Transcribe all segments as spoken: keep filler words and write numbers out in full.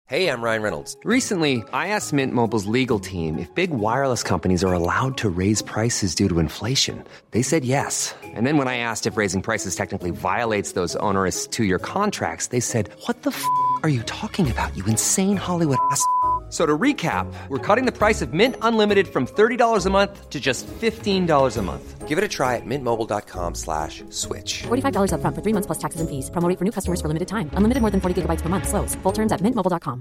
Hey, I'm Ryan Reynolds. Recently, I asked Mint Mobile's legal team if big wireless companies are allowed to raise prices due to inflation. They said yes. And then when I asked if raising prices technically violates those onerous two-year contracts, they said, what the f*** are you talking about, you insane Hollywood ass f- So to recap, we're cutting the price of Mint Unlimited from thirty dollars a month to just fifteen dollars a month. Give it a try at mintmobile.com slash switch. forty-five dollars up front for three months plus taxes and fees. Promo rate for new customers for limited time. Unlimited more than forty gigabytes per month. Slows full terms at mint mobile dot com.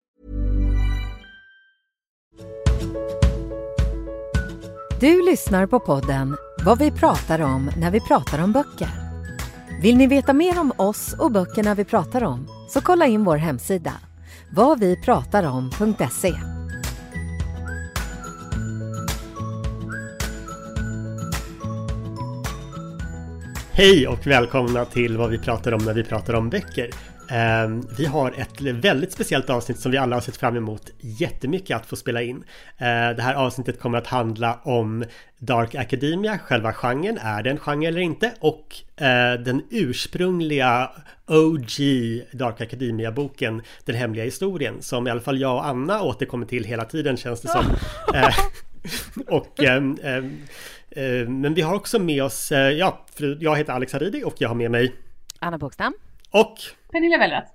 Du lyssnar på podden Vad vi pratar om när vi pratar om böcker. Vill ni veta mer om oss och böckerna vi pratar om, så kolla in vår hemsida vad vi pratar om punkt se. Hej och välkomna till vad vi pratar om när vi pratar om böcker. Uh, vi har ett väldigt speciellt avsnitt som vi alla har sett fram emot jättemycket att få spela in. Uh, det här avsnittet kommer att handla om Dark Academia, själva genren, är det en genre eller inte? Och uh, den ursprungliga O G Dark Academia-boken, Den hemliga historien, som i alla fall jag och Anna återkommer till hela tiden, känns det som. Uh, och... Um, um, uh, men vi har också med oss, uh, ja, jag heter Alex Haridi och jag har med mig Anna Bogstam och Pernilla Wellrath.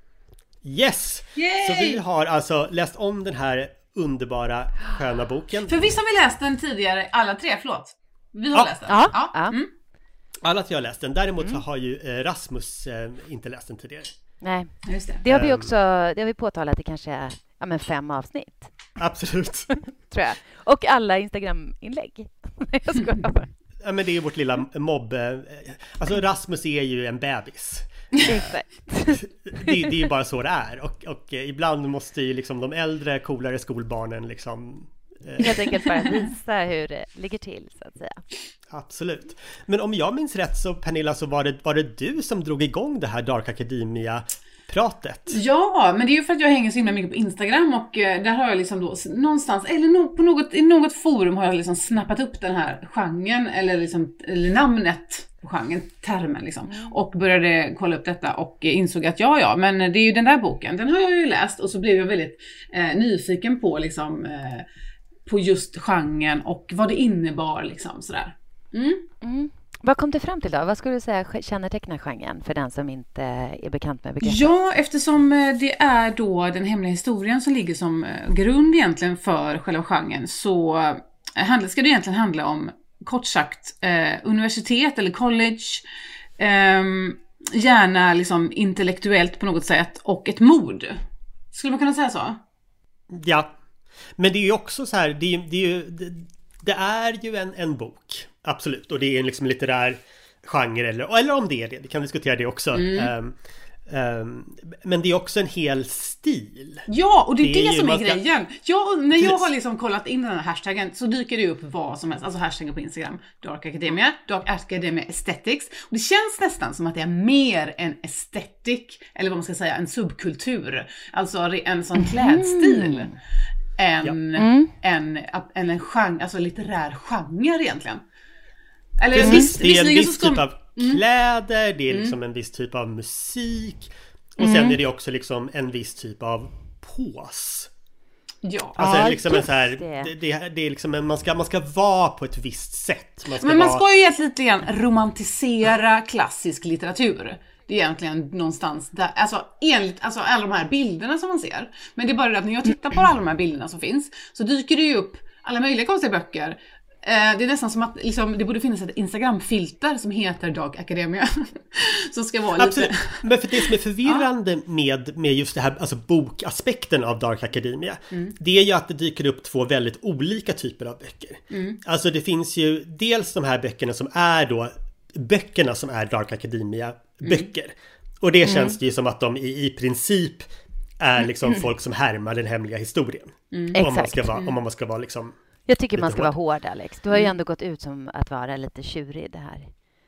Yes! Yay! Så vi har alltså läst om den här underbara sköna boken. För visst har vi läst den tidigare, alla tre, förlåt. Vi har Ja. läst den. Ja. Ja. Ja. Mm. Alla tre har läst den. Däremot mm. så har ju eh, Rasmus eh, inte läst den tidigare. Nej, Just det. det har vi Um. också, det har vi påtalat i kanske ja, men fem avsnitt. Absolut. Tror jag. Och alla Instagram-inlägg. Jag skojar bara. Ja, men det är vårt lilla mobb. Eh, alltså Rasmus är ju en bebis. Exakt. det, det är ju bara så det är. Och, och eh, ibland måste ju liksom de äldre, coolare skolbarnen liksom... Eh. Helt enkelt bara visa hur det ligger till, så att säga. Absolut. Men om jag minns rätt så, Pernilla, så var det, var det du som drog igång det här Dark Academia-pratet. Ja, men det är ju för att jag hänger så himla mycket på Instagram och eh, där har jag liksom då någonstans, eller no, på något, i något forum har jag liksom snappat upp den här genren, eller, liksom, eller namnet på genren, termen liksom, och började kolla upp detta och insåg att ja, ja, men det är ju den där boken, den har jag ju läst, och så blev jag väldigt eh, nyfiken på liksom, eh, på just genren och vad det innebar liksom, sådär. Mm. Mm. Vad kom du fram till då? Vad skulle du säga kännetecknar genren för den som inte är bekant med begreppet? Ja, eftersom det är då den hemliga historien som ligger som grund egentligen för själva genren, så ska det egentligen handla om, kort sagt, eh, universitet eller college, eh, gärna liksom intellektuellt på något sätt, och ett mord. Skulle man kunna säga så? Ja, men det är ju också så här, det är, det är ju... Det, det är ju en, en bok, absolut. Och det är en liksom litterär genre, eller, eller om det är det, vi kan diskutera det också. Mm. Um, um, men det är också en hel stil. Ja, och det är det, det är som är ska... grejen. Ja, när jag har liksom kollat in den här hashtaggen, så dyker det upp vad som helst. Alltså hashtaggen på Instagram, Dark Academia, Dark Academia Aesthetics. Och det känns nästan som att det är mer en estetik, eller vad man ska säga, en subkultur. Alltså en sån klädstil. Mm. En, ja. mm. en, en, en genre, alltså litterär genre egentligen. Eller Precis, viss, det är en viss ska... typ av kläder, mm. det är liksom en viss typ av musik, och mm. sen är det också liksom en viss typ av pås. Ja, alltså ja, liksom en så här, det. Det, det är liksom en, man ska man ska vara på ett visst sätt. Man ska Men man vara... ska ju egentligen lite grann romantisera klassisk litteratur. Det är egentligen någonstans där, alltså enligt alltså alla de här bilderna som man ser. Men det är bara det att när jag tittar på alla de här bilderna som finns, så dyker det ju upp alla möjliga konstiga böcker. Eh, det är nästan som att liksom, det borde finnas ett Instagram-filter som heter Dark Academia. Som ska vara Absolut. lite... Men för det som är förvirrande ja. med, med just det här, alltså bokaspekten av Dark Academia, mm. det är ju att det dyker upp två väldigt olika typer av böcker. Mm. Alltså det finns ju dels de här böckerna som är då böckerna som är Dark Academia böcker. Mm. Och det känns mm. ju som att de i, i princip är liksom mm. folk som härmar den hemliga historien. Mm. Om, man ska vara, om man ska vara liksom... Jag tycker man ska hård. vara hård, Alex. Du har ju ändå gått ut som att vara lite tjurig det här,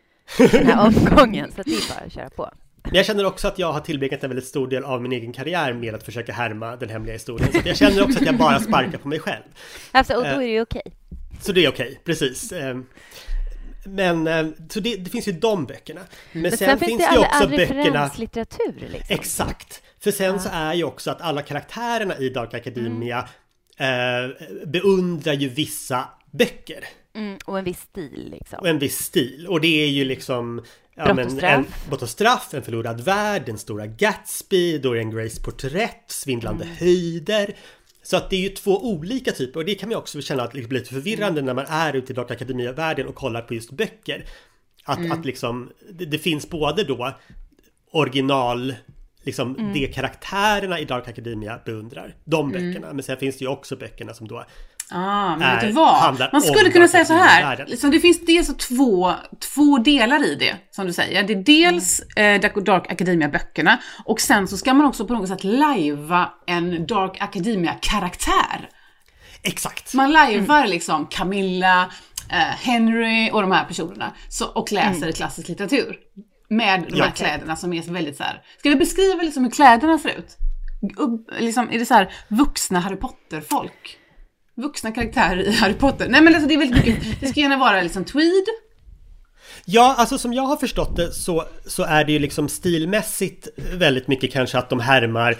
den här omgången. Så det är bara att köra på. Men jag känner också att jag har tillbringat en väldigt stor del av min egen karriär med att försöka härma den hemliga historien. Så jag känner också att jag bara sparkar på mig själv. Alltså, och då är det ju okej. Så det är okej, precis. Men så det, det finns ju de böckerna. Men, Men sen, sen finns finns det det ju all, också all böckerna... referenslitteratur liksom. Exakt. För sen Ja. så är ju också att alla karaktärerna i Dark Academia mm. eh, beundrar ju vissa böcker. Mm, och en viss stil liksom. Och en viss stil. Och det är ju liksom... Ja, Brott men och straff. En, brott och straff, En förlorad värld, Den stora Gatsby, Dorian Grays porträtt, Svindlande mm. höjder. Så att det är ju två olika typer. Och det kan man också känna att det blir lite förvirrande mm. när man är ute i Dark Academia-världen och kollar på just böcker. Att, mm. att liksom, det, det finns både då original, liksom mm. de karaktärerna i Dark Academia beundrar. De böckerna. Mm. Men sen finns det ju också böckerna som då Ah, men är, vet du vad? Man skulle kunna säga så här. Liksom, det finns dels så två, två delar i det, som du säger. Det är dels mm. eh, Dark Academia-böckerna. Och sen så ska man också på något sätt lajva en Dark Academia-karaktär. Exakt. Man lajvar mm. liksom Camilla, eh, Henry och de här personerna. Så, och läser mm. klassisk litteratur. Med de här ja. kläderna som är väldigt så här. Ska vi beskriva liksom hur kläderna ser ut? Liksom, är det så här vuxna Harry Potter-folk? Vuxna karaktärer i Harry Potter. Nej men alltså det är väldigt mycket. Det ska gärna vara liksom tweed. Ja, alltså som jag har förstått det så, så är det ju liksom stilmässigt väldigt mycket kanske att de härmar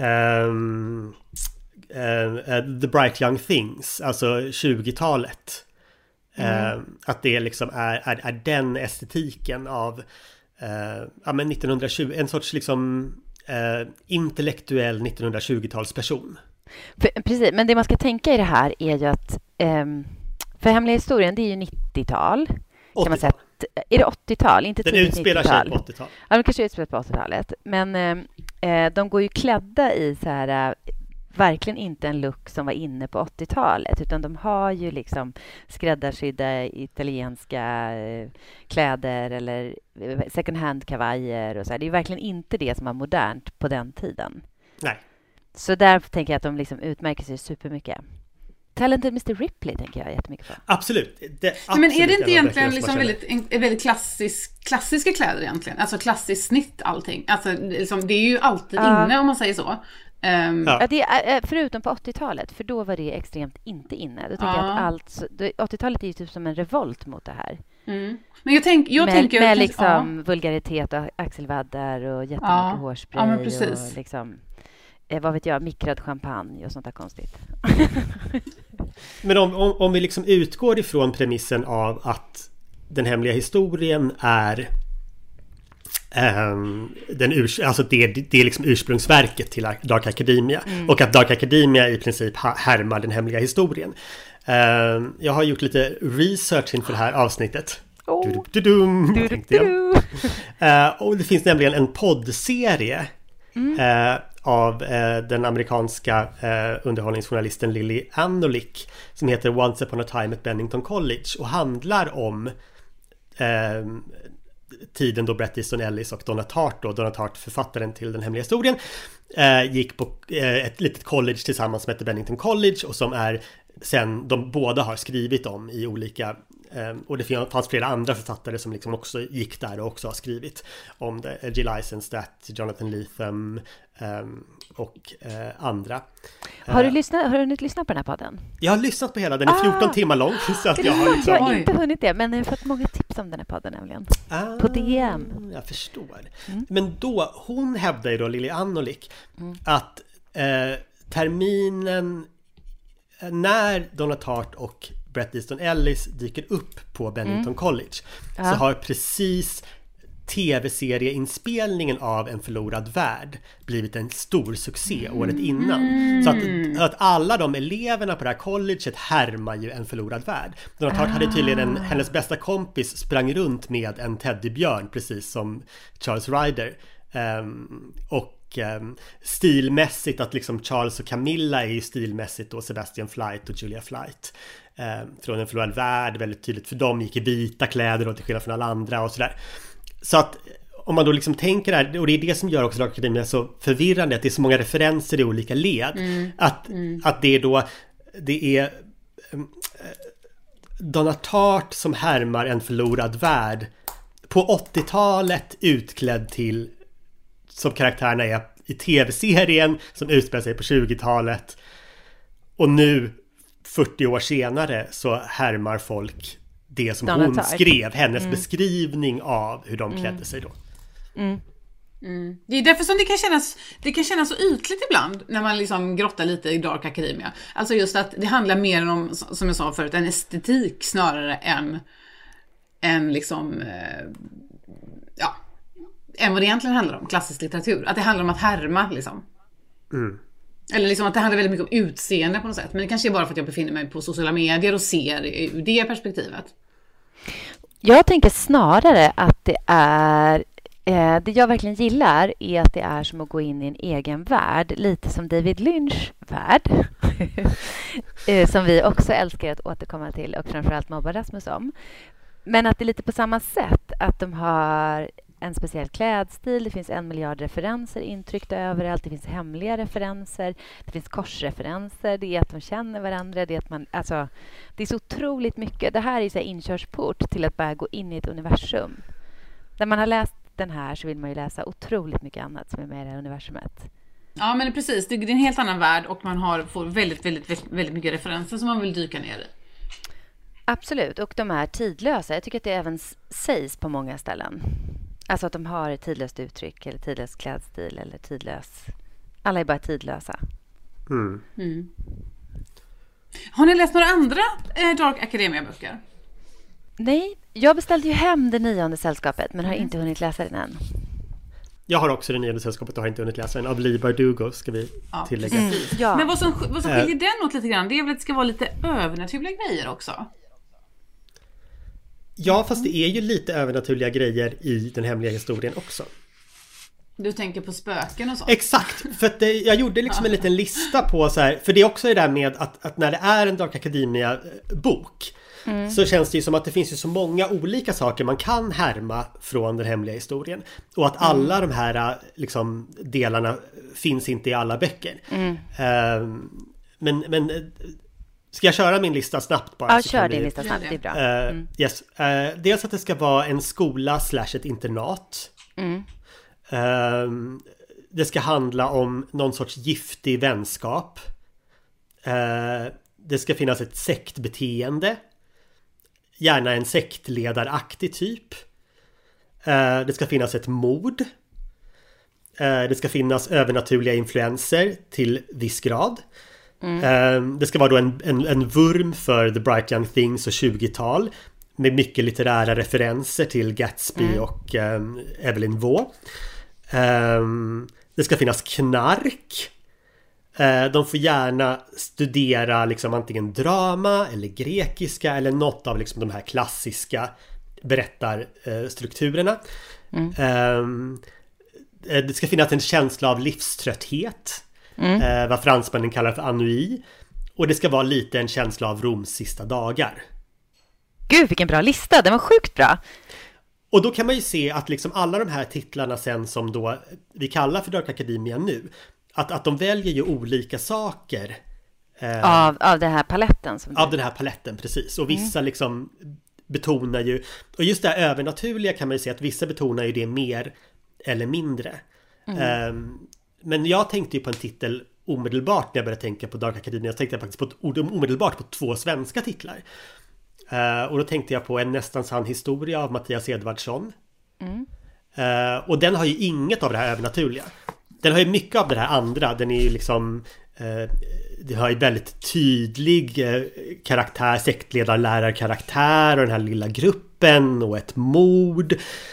um, uh, The Bright Young Things, alltså tjugotalet. Mm. Uh, att det liksom är, är, är den estetiken av uh, ja, men nittonhundratjugo, en sorts liksom uh, intellektuell nittonhundratjugotalsperson. För, precis, men det man ska tänka i det här är ju att um, för Hemliga historien, det är ju nittiotal. Kan man säga att, är det åttiotal? Inte den utspelar sig på åttiotal. Ja, de kanske utspelar på åttiotalet. Men eh, de går ju klädda i så här, verkligen inte en look som var inne på åttiotalet. Utan de har ju liksom skräddarsydda italienska eh, kläder eller second hand kavajer och så här. Det är ju verkligen inte det som var modernt på den tiden. Nej. Så därför tänker jag att de liksom utmärker sig supermycket. Talented mister Ripley tänker jag jättemycket på. Absolut. Det, absolut. Men är det inte egentligen liksom väldigt, en, väldigt klassisk, klassiska kläder egentligen? Alltså klassiskt snitt allting. Alltså liksom, det är ju alltid uh, inne om man säger så. Um, ja. Ja, det är, förutom på åttiotalet, för då var det extremt inte inne. Då tänker uh. jag att allt, åttiotalet är ju typ som en revolt mot det här. Mm. Men jag, tänk, jag med, tänker... Med liksom uh. vulgaritet och axelvaddar och jättemycket uh. hårspray. Ja, men precis. Och liksom... Eh, vad vet jag, mikrad champagne och sånt där konstigt. Men om, om, om vi liksom utgår ifrån premissen av att den hemliga historien är um, den urs- alltså det, det är liksom ursprungsverket till Dark Academia mm. och att Dark Academia i princip härmar den hemliga historien. Um, jag har gjort lite research inför det här avsnittet. Oh. Du-du-du-dum, du, tänkte jag. Uh, och det finns nämligen en poddserie mm. uh, av eh, den amerikanska eh, underhållningsjournalisten Lily Anolick som heter Once upon a time at Bennington College och handlar om eh, tiden då Bret Easton Ellis och Donna Tartt, då, Donna Tartt författaren till Den hemliga historien, eh, gick på eh, ett litet college tillsammans som heter Bennington College och som är sen de båda har skrivit om i olika Um, och det fanns flera andra författare som liksom också gick där och också har skrivit om det. G. Lycens, that, Jonathan Lethem um, och uh, andra. Har du, lyssnat, har du hunnit lyssna på den här podden? Jag har lyssnat på hela, den är fjorton ah, timmar lång. Så att jag, har liksom... jag har inte hunnit det, men jag har fått många tips om den här podden nämligen. Ah, på D M. Jag förstår. Mm. Men då, hon hävdar ju då, Lily Anolick, mm. att eh, terminen när Donna Tartt och Bret Easton Ellis dyker upp på Bennington mm. College så ja. har precis tv-serieinspelningen av En förlorad värld blivit en stor succé mm. året innan. Så att, att alla de eleverna på det här colleget härmar ju En förlorad värld. Donna Tartt ah. hade tydligen en, hennes bästa kompis sprang runt med en teddybjörn precis som Charles Ryder. Um, och stilmässigt att liksom Charles och Camilla är ju stilmässigt då Sebastian Flight och Julia Flight eh, från En förlorad värld, väldigt tydligt för dem gick i vita kläder och till skillnad från alla andra och sådär. Så att om man då liksom tänker där, och det är det som gör också Dark Academia så förvirrande, att det är så många referenser i olika led mm. Att, mm. att det är då det är eh, Donna Tartt som härmar En förlorad värld på åttiotalet utklädd till som karaktärerna är i tv-serien som utspelar sig på tjugotalet. Och nu, fyrtio år senare, så härmar folk det som Donna hon Tartt. skrev, hennes Mm. beskrivning av hur de klädde Mm. sig då. Mm. Mm. Det är därför som det kan kännas det kan kännas så ytligt ibland när man liksom grottar lite i Dark Academia. Alltså just att det handlar mer om, som jag sa förut, en estetik snarare än än liksom eh, ja, än vad det egentligen handlar om, klassisk litteratur. Att det handlar om att härma liksom. Mm. Eller liksom att det handlar väldigt mycket om utseende på något sätt. Men det kanske är bara för att jag befinner mig på sociala medier och ser ur det perspektivet. Jag tänker snarare att det är eh, det jag verkligen gillar är att det är som att gå in i en egen värld, lite som David Lynch värld eh, som vi också älskar att återkomma till och framförallt mobba Rasmus om. Men att det är lite på samma sätt, att de har en speciell klädstil, det finns en miljard referenser intryckta överallt, det finns hemliga referenser, det finns korsreferenser, det är att de känner varandra, det är att man, alltså, det är så otroligt mycket. Det här är så här inkörsport till att bara gå in i ett universum. När man har läst den här så vill man ju läsa otroligt mycket annat som är med i det här universumet. Ja, men precis, det är en helt annan värld och man har, får väldigt, väldigt, väldigt, väldigt mycket referenser som man vill dyka ner i. Absolut, och de är tidlösa. Jag tycker att det även sägs på många ställen. Alltså att de har ett tidlöst uttryck eller tidlös klädstil eller tidlös... Alla är bara tidlösa. Mm. Mm. Har ni läst några andra eh, Dark Academia-böcker? Nej, jag beställde ju hem det nionde sällskapet men har inte hunnit läsa den än. Jag har också det nionde sällskapet och har inte hunnit läsa den. Av Leigh Bardugo ska vi Ja, tillägga. Mm, ja. Men vad som, vad som skiljer den åt lite grann, det är väl att det ska vara lite övernaturliga grejer också? Ja, fast det är ju lite övernaturliga grejer i den hemliga historien också. Du tänker på spöken och så? Exakt, för att det, jag gjorde liksom en liten lista på så här, för det är också det där med att, att när det är en Dark Academia-bok mm. så känns det ju som att det finns ju så många olika saker man kan härma från den hemliga historien. Och att alla mm. de här liksom, delarna finns inte i alla böcker. Mm. Uh, men... men ska jag köra min lista snabbt bara? Ja, kör din vi... lista snabbt, det är bra. Mm. Uh, yes. uh, dels att det ska vara en skola slash ett internat. Mm. Uh, det ska handla om någon sorts giftig vänskap. Uh, det ska finnas ett sektbeteende. Gärna en sektledaraktig typ. Uh, det ska finnas ett mord. Uh, det ska finnas övernaturliga influenser till viss grad. Mm. Det ska vara då en, en, en vurm för The Bright Young Things och tjugotal med mycket litterära referenser till Gatsby mm. och um, Evelyn Waugh. Um, det ska finnas knark. Uh, de får gärna studera liksom antingen drama eller grekiska eller något av liksom de här klassiska berättarstrukturerna. Mm. Um, det ska finnas en känsla av livströtthet. Mm. Eh, vad fransmännen kallar för ennui. Och det ska vara lite en känsla av Roms sista dagar. Gud, vilken bra lista, den var sjukt bra. Och då kan man ju se att liksom alla de här titlarna sen som då vi kallar för Dark Academia nu, att, att de väljer ju olika saker eh, av, av den här paletten som av du... den här paletten, precis. Och vissa mm. liksom betonar ju, och just det här övernaturliga kan man ju se att vissa betonar ju det mer eller mindre. Mm. eh, Men jag tänkte ju på en titel omedelbart när jag började tänka på Dark Academia. Jag tänkte faktiskt på ett, omedelbart på två svenska titlar. Uh, och då tänkte jag på En nästan sann historia av Mattias Edvardsson. Mm. Uh, och den har ju inget av det här övernaturliga. Den har ju mycket av det här andra. Den är ju liksom... Uh, det har ju väldigt tydlig uh, karaktär, sektledarlärarkaraktär och den här lilla gruppen och ett mord.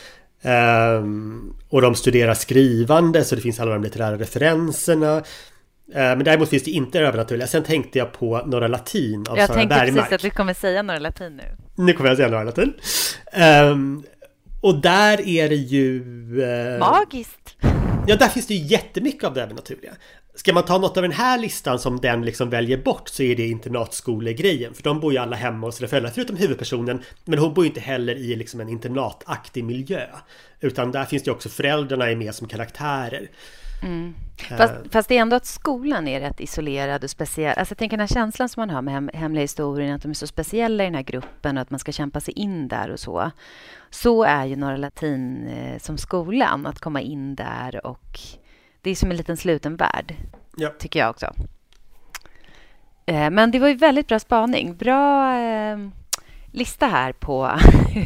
Um, och de studerar skrivande, så det finns alla de litterära referenserna. Uh, men däremot finns det inte övernaturliga. Sen tänkte jag på Norra Latin av jag Sara tänkte Bergmark. precis att du kommer säga Norra Latin nu. Nu kommer jag säga Norra Latin. Um, och där är det ju... Uh, Magiskt! Ja, där finns det ju jättemycket av det övernaturliga. Ska man ta något av den här listan som den liksom väljer bort, så är det internatskolegrejen. För de bor ju alla hemma hos sina föräldrar, förutom huvudpersonen. Men hon bor ju inte heller i liksom en internataktig miljö. Utan där finns det också föräldrarna är med som karaktärer. Mm. Fast, uh, fast det är ändå att skolan är rätt isolerad och speciell. Alltså jag tänker den här känslan som man har med hem, hemliga historien, att de är så speciella i den här gruppen och att man ska kämpa sig in där och så. Så är ju Norra Latin eh, som skolan, att komma in där, och det är som en liten sluten värld, ja. Tycker jag också. Eh, men det var ju väldigt bra spaning. Bra... Eh, lista här på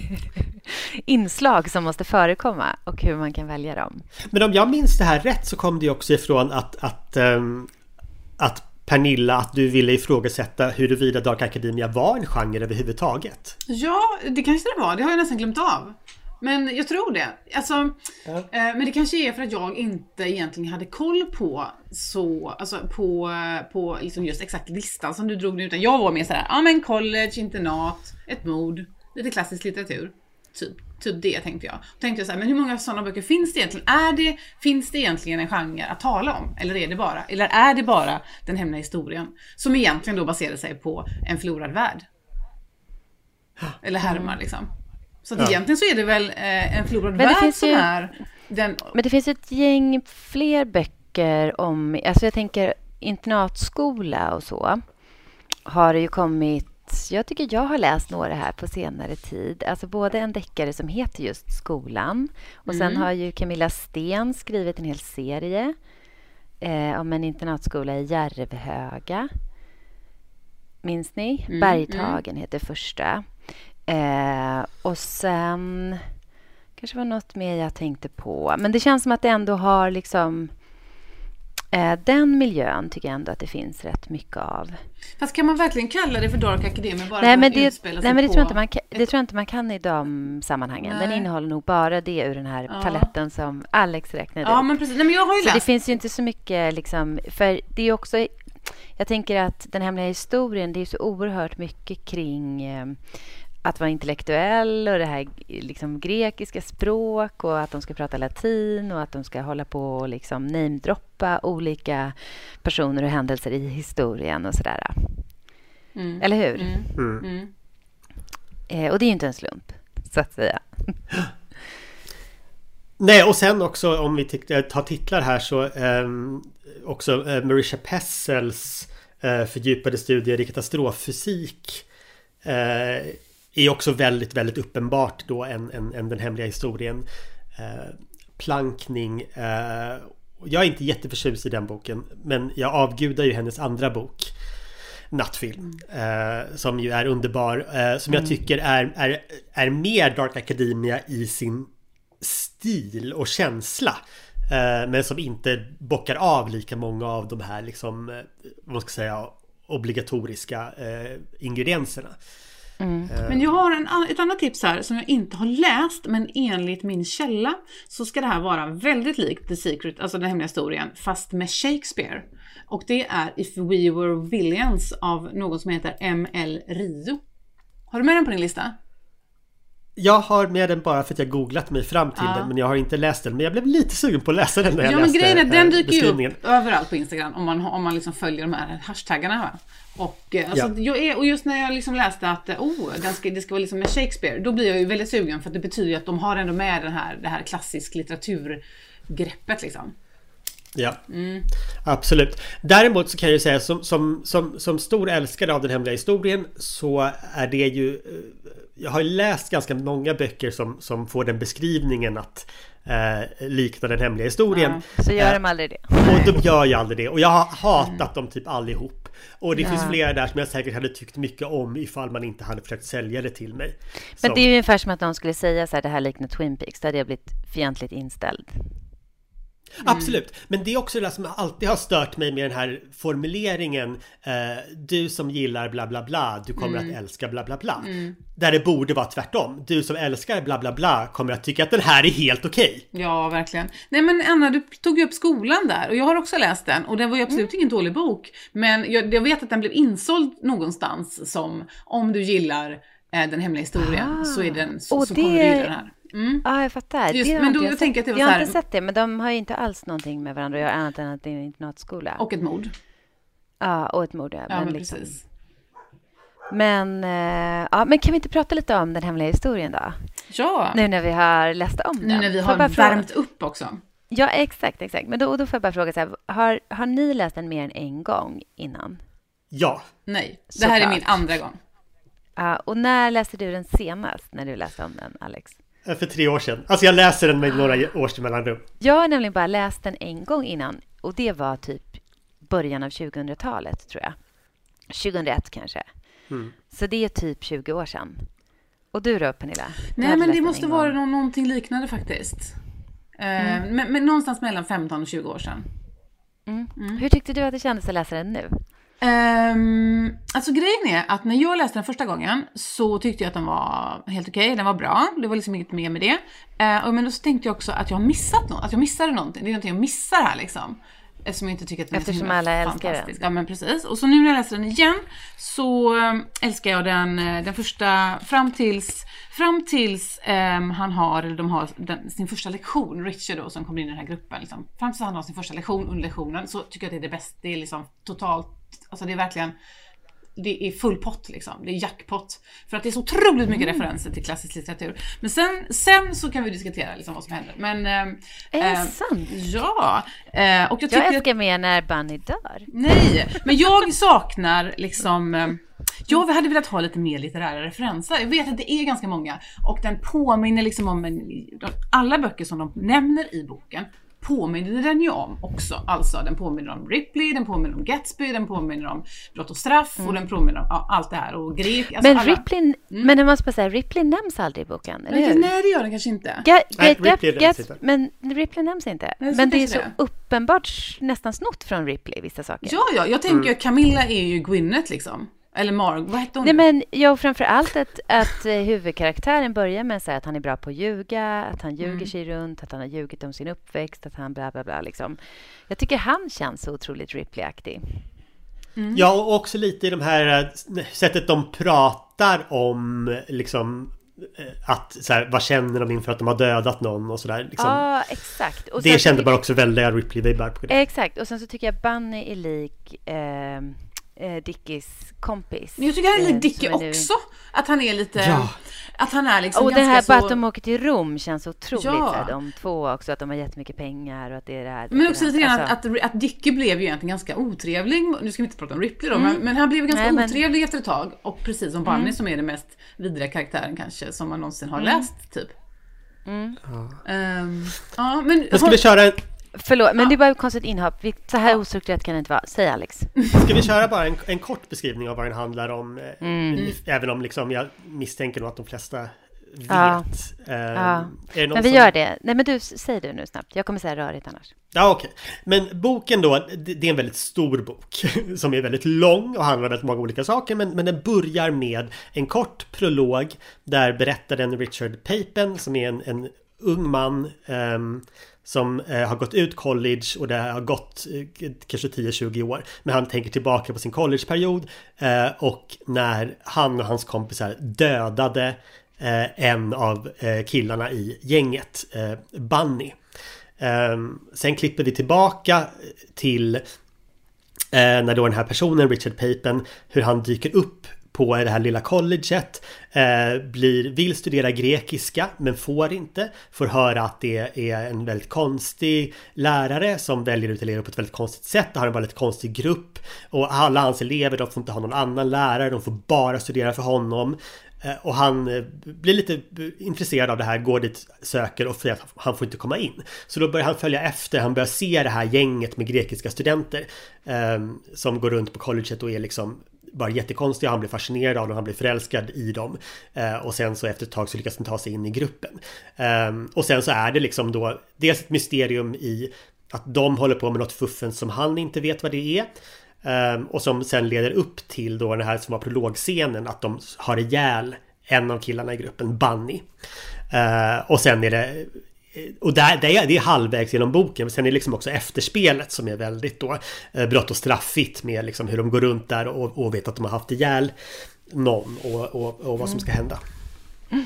inslag som måste förekomma och hur man kan välja dem. Men om jag minns det här rätt så kom det också ifrån att, att, um, att Pernilla, att du ville ifrågasätta huruvida Dark Academia var en genre överhuvudtaget. Ja, det kanske det var. Det har jag nästan glömt av. Men jag tror det. Alltså, ja. eh, men det kanske är för att jag inte egentligen hade koll på så, alltså på, på liksom just exakt listan som du drog nu. Utan jag var mer sådär, ja men college, internat, ett mord, lite klassisk litteratur. Typ, typ det tänkte jag. Då tänkte jag så här, men hur många sådana böcker finns det egentligen? Är det, finns det egentligen en genre att tala om? Eller är det bara, eller är det bara den hemliga historien? Som egentligen då baserar sig på en förlorad värld. Eller härmar liksom. Så att ja. egentligen så är det väl eh, en förlorad men värld som ju, är den... Men det finns ett gäng fler böcker om, alltså jag tänker internatskola och så har det ju kommit. Jag tycker jag har läst några här på senare tid. Alltså både en deckare som heter just Skolan. Och sen mm. har ju Camilla Sten skrivit en hel serie eh, om en internatskola i Järvhöga. Minns ni? Mm. Bergtagen mm. heter första. Eh, och sen kanske var något mer jag tänkte på. Men det känns som att det ändå har liksom... Eh, den miljön tycker jag ändå att det finns rätt mycket av. Fast kan man verkligen kalla det för Dark Academia bara nej, för men att det, utspela sig nej, men det på... tror, inte man kan, det tror jag inte man kan i de sammanhangen. Nej. Den innehåller nog bara det ur den här ja. paletten som Alex räknade Ja, upp. men precis. Nej, men jag har ju så läst. det finns ju inte så mycket liksom, för det är också, jag tänker att den hemliga historien, det är så oerhört mycket kring eh, att vara intellektuell och det här liksom grekiska språk och att de ska prata latin och att de ska hålla på och liksom namedroppa olika personer och händelser i historien och sådär. Mm. Eller hur? Mm. Mm. Mm. Eh, och det är ju inte en slump, så att säga. Nej, och sen också om vi t- tar titlar här så eh, också eh, Marisha Pessels eh, fördjupade studier i katastroffysik eh, är också väldigt, väldigt uppenbart då än, än, än den hemliga historien. Eh, plankning. Eh, jag är inte jätteförtjust i den boken, men jag avgudar ju hennes andra bok, Nattfilm, eh, som ju är underbar. Eh, som jag tycker är, är, är mer Dark Academia i sin stil och känsla. Eh, men som inte bockar av lika många av de här liksom, eh, vad man ska säga, obligatoriska eh, ingredienserna. Mm. Men jag har en, ett annat tips här som jag inte har läst, men enligt min källa så ska det här vara väldigt likt The Secret, alltså den hemliga historien, fast med Shakespeare. Och det är If We Were Villains av någon som heter M L Rio. Har du med den på din lista? Jag har med den bara för att jag googlat mig fram till ja. den, men jag har inte läst den. Men jag blev lite sugen på att läsa den när jag ja, läste beskrivningen. Ja, men grejen är, den dyker ju upp äh, överallt på Instagram om man, om man liksom följer de här hashtaggarna här. Och, alltså, ja. jag är, och just när jag liksom läste att oh, den ska, det ska vara liksom med Shakespeare, då blir jag ju väldigt sugen, för att det betyder ju att de har ändå med den här, det här klassisk litteraturgreppet liksom. Ja, mm. absolut. Däremot så kan jag ju säga som, som, som, som stor älskare av den hemliga historien så är det ju, jag har läst ganska många böcker som, som får den beskrivningen att eh, likna den hemliga historien. Ja, så gör de aldrig det. Och de gör ju aldrig det. Och jag har hatat mm. dem typ allihop. Och det ja. finns flera där som jag säkert hade tyckt mycket om ifall man inte hade försökt sälja det till mig. Men som... det är ju ungefär som att någon skulle säga så här, det här liknar Twin Peaks. Då hade jag blivit fientligt inställd. Mm. Absolut, men det är också det som alltid har stört mig med den här formuleringen eh, du som gillar bla bla bla, du kommer mm. att älska bla bla bla. Mm. Där det borde vara tvärtom. Du som älskar bla bla bla kommer att tycka att den här är helt okej. Okay. Ja, verkligen. Nej men Anna, du tog ju upp Skolan där och jag har också läst den och den var ju absolut mm. ingen dålig bok. Men jag, jag vet att den blev insåld någonstans som om du gillar eh, den hemliga historien ah. så, är den, så, så det... kommer du gilla den här. Mm. Ja, jag fattar. Just, det men då, jag, jag tänker att det var jag så har här... inte sett det, men de har ju inte alls någonting med varandra att göra annat än att det är en internatskola. Och ett mord. Ja, och ett mord. Ja, ja men, men liksom... precis. Men, äh, ja, men kan vi inte prata lite om den hemliga historien då? Ja. Nu när vi har läst om den. Nu när vi har värmt fråga... upp också. Ja, exakt, exakt. Men då, då får jag bara fråga så här, har, har ni läst den mer än en gång innan? Ja. Nej, det här är min andra gång. Ja, och när läste du den senast när du läste om den, Alex? För tre år sedan. Alltså jag läser den med några års mellanrum. Jag har nämligen bara läst den en gång innan. Och det var typ början av tjugohundratalet tror jag. tjugohundraett kanske. Mm. Så det är typ tjugo år sedan. Och du då, Pernilla? Du Nej, hade men läst det den måste en gång. vara nå- någonting liknande faktiskt. Eh, Mm. men, men någonstans mellan femton och tjugo år sedan. Mm. Hur tyckte du att det kändes att läsa den nu? Um, alltså grejen är att när jag läste den första gången så tyckte jag att den var helt okej, den var bra, det var liksom inget mer med det. Uh, och men då så tänkte jag också att jag har missat något, att jag missade någonting, det är någonting jag missar här liksom. Eftersom jag inte tycker att den är så Eftersom himla alla älskar fantastisk. Ja men precis, och så nu när jag läser den igen så um, älskar jag den, uh, den första fram tills Fram tills um, han har, eller de har den, sin första lektion, Richard då, som kommer in i den här gruppen. Liksom. Fram tills han har sin första lektion under lektionen så tycker jag att det är det bästa. Det är liksom totalt, alltså det är verkligen, det är full pott liksom. Det är jackpot. För att det är så otroligt mycket mm. referenser till klassisk litteratur. Men sen, sen så kan vi diskutera liksom vad som händer. Men, är det äh, sant? Ja. Äh, och jag, jag älskar att, mer när Bunny dör. Nej, men jag saknar liksom... Äh, jag hade velat ha lite mer litterära referenser. Jag vet att det är ganska många. Och den påminner liksom om en, alla böcker som de nämner i boken påminner den ju om också. Alltså den påminner om Ripley, den påminner om Gatsby, den påminner om Brott och straff mm. och den påminner om ja, allt det här. Och grek, alltså men alla. Ripley, mm. men jag måste bara säga, Ripley nämns aldrig i boken, eller nej, hur? nej, det gör den kanske inte. Ga- nej, Ga- Ripley Ga- nämns Gats- inte. Men Ripley nämns inte. Nej, men det är så det. uppenbart nästan snott från Ripley, vissa saker. Ja, ja, jag tänker mm. att Camilla är ju Gwyneth liksom. Eller Marg, vad heter hon? Nej, men jag framförallt att, att huvudkaraktären börjar med att säga att han är bra på att ljuga, att han ljuger mm. sig runt, att han har ljugit om sin uppväxt, att han bla bla bla liksom. Jag tycker han känns så otroligt Ripley-aktig. Mm. Ja, och också lite i de här sättet de pratar om liksom att så här, vad känner de inför att de har dödat någon och sådär liksom. Ja, exakt. Och det kände bara också väldigt Ripley-vibbar på det. Exakt, och sen så tycker jag Bunny är lik eh, Dickies kompis. Jag tycker han är lite Dickie också. Nu... Att han är lite... Ja. Att han är liksom och ganska det här så... bara att de åker till Rom känns otroligt. Ja. Så här, de två också, att de har jättemycket pengar och att det är det här. Men också lite grann alltså... att, att, att Dickie blev ju egentligen ganska otrevlig. Nu ska vi inte prata om Ripley då, mm. men, men han blev ganska Nej, men... otrevlig efter ett tag. Och precis som Bunny mm. som är den mest vidriga karaktären kanske som man någonsin har mm. läst typ. Mm. Um, ja, men... men ska vi köra en... Förlåt, men ja. Det var ett konstigt inhopp. Så här ostrukturerat kan det inte vara. Säg Alex. Ska vi köra bara en, en kort beskrivning av vad den handlar om? Mm. Även om liksom jag misstänker nog att de flesta vet. Ja. Eh, ja. Men vi som... gör det. Nej, men du, säg du nu snabbt. Jag kommer säga rörigt annars. Ja, okej. Okay. Men boken då, det är en väldigt stor bok som är väldigt lång och handlar om väldigt många olika saker. Men, men den börjar med en kort prolog där berättaren Richard Papen, som är en, en ung man... Um, som eh, har gått ut college och det har gått eh, kanske tio till tjugo år. Men han tänker tillbaka på sin collegeperiod eh, och när han och hans kompisar dödade eh, en av eh, killarna i gänget, eh, Bunny. Eh, sen klipper vi tillbaka till eh, när då den här personen, Richard Papen, hur han dyker upp på det här lilla colleget, eh, blir, vill studera grekiska men får inte, får höra att det är en väldigt konstig lärare som väljer ut elever på ett väldigt konstigt sätt och har en väldigt konstig grupp och alla hans elever, de får inte ha någon annan lärare, de får bara studera för honom. Eh, och han eh, blir lite intresserad av det här, går dit, söker och får att han får inte komma in. Så då börjar han följa efter, han börjar se det här gänget med grekiska studenter eh, som går runt på colleget och är liksom bara jättekonstiga, han blir fascinerad av dem, han blir förälskad i dem eh, och sen så efter ett tag så lyckas han ta sig in i gruppen eh, och sen så är det liksom då dels ett mysterium i att de håller på med något fuffen som han inte vet vad det är eh, och som sen leder upp till då den här som var prologscenen, att de har ihjäl en av killarna i gruppen, Bunny eh, och sen är det och där, det, är, det är halvvägs genom boken, men sen är det liksom också efterspelet som är väldigt då eh, brott och straffigt med liksom hur de går runt där och, och vet att de har haft ihjäl någon och, och, och vad som ska hända. Mm.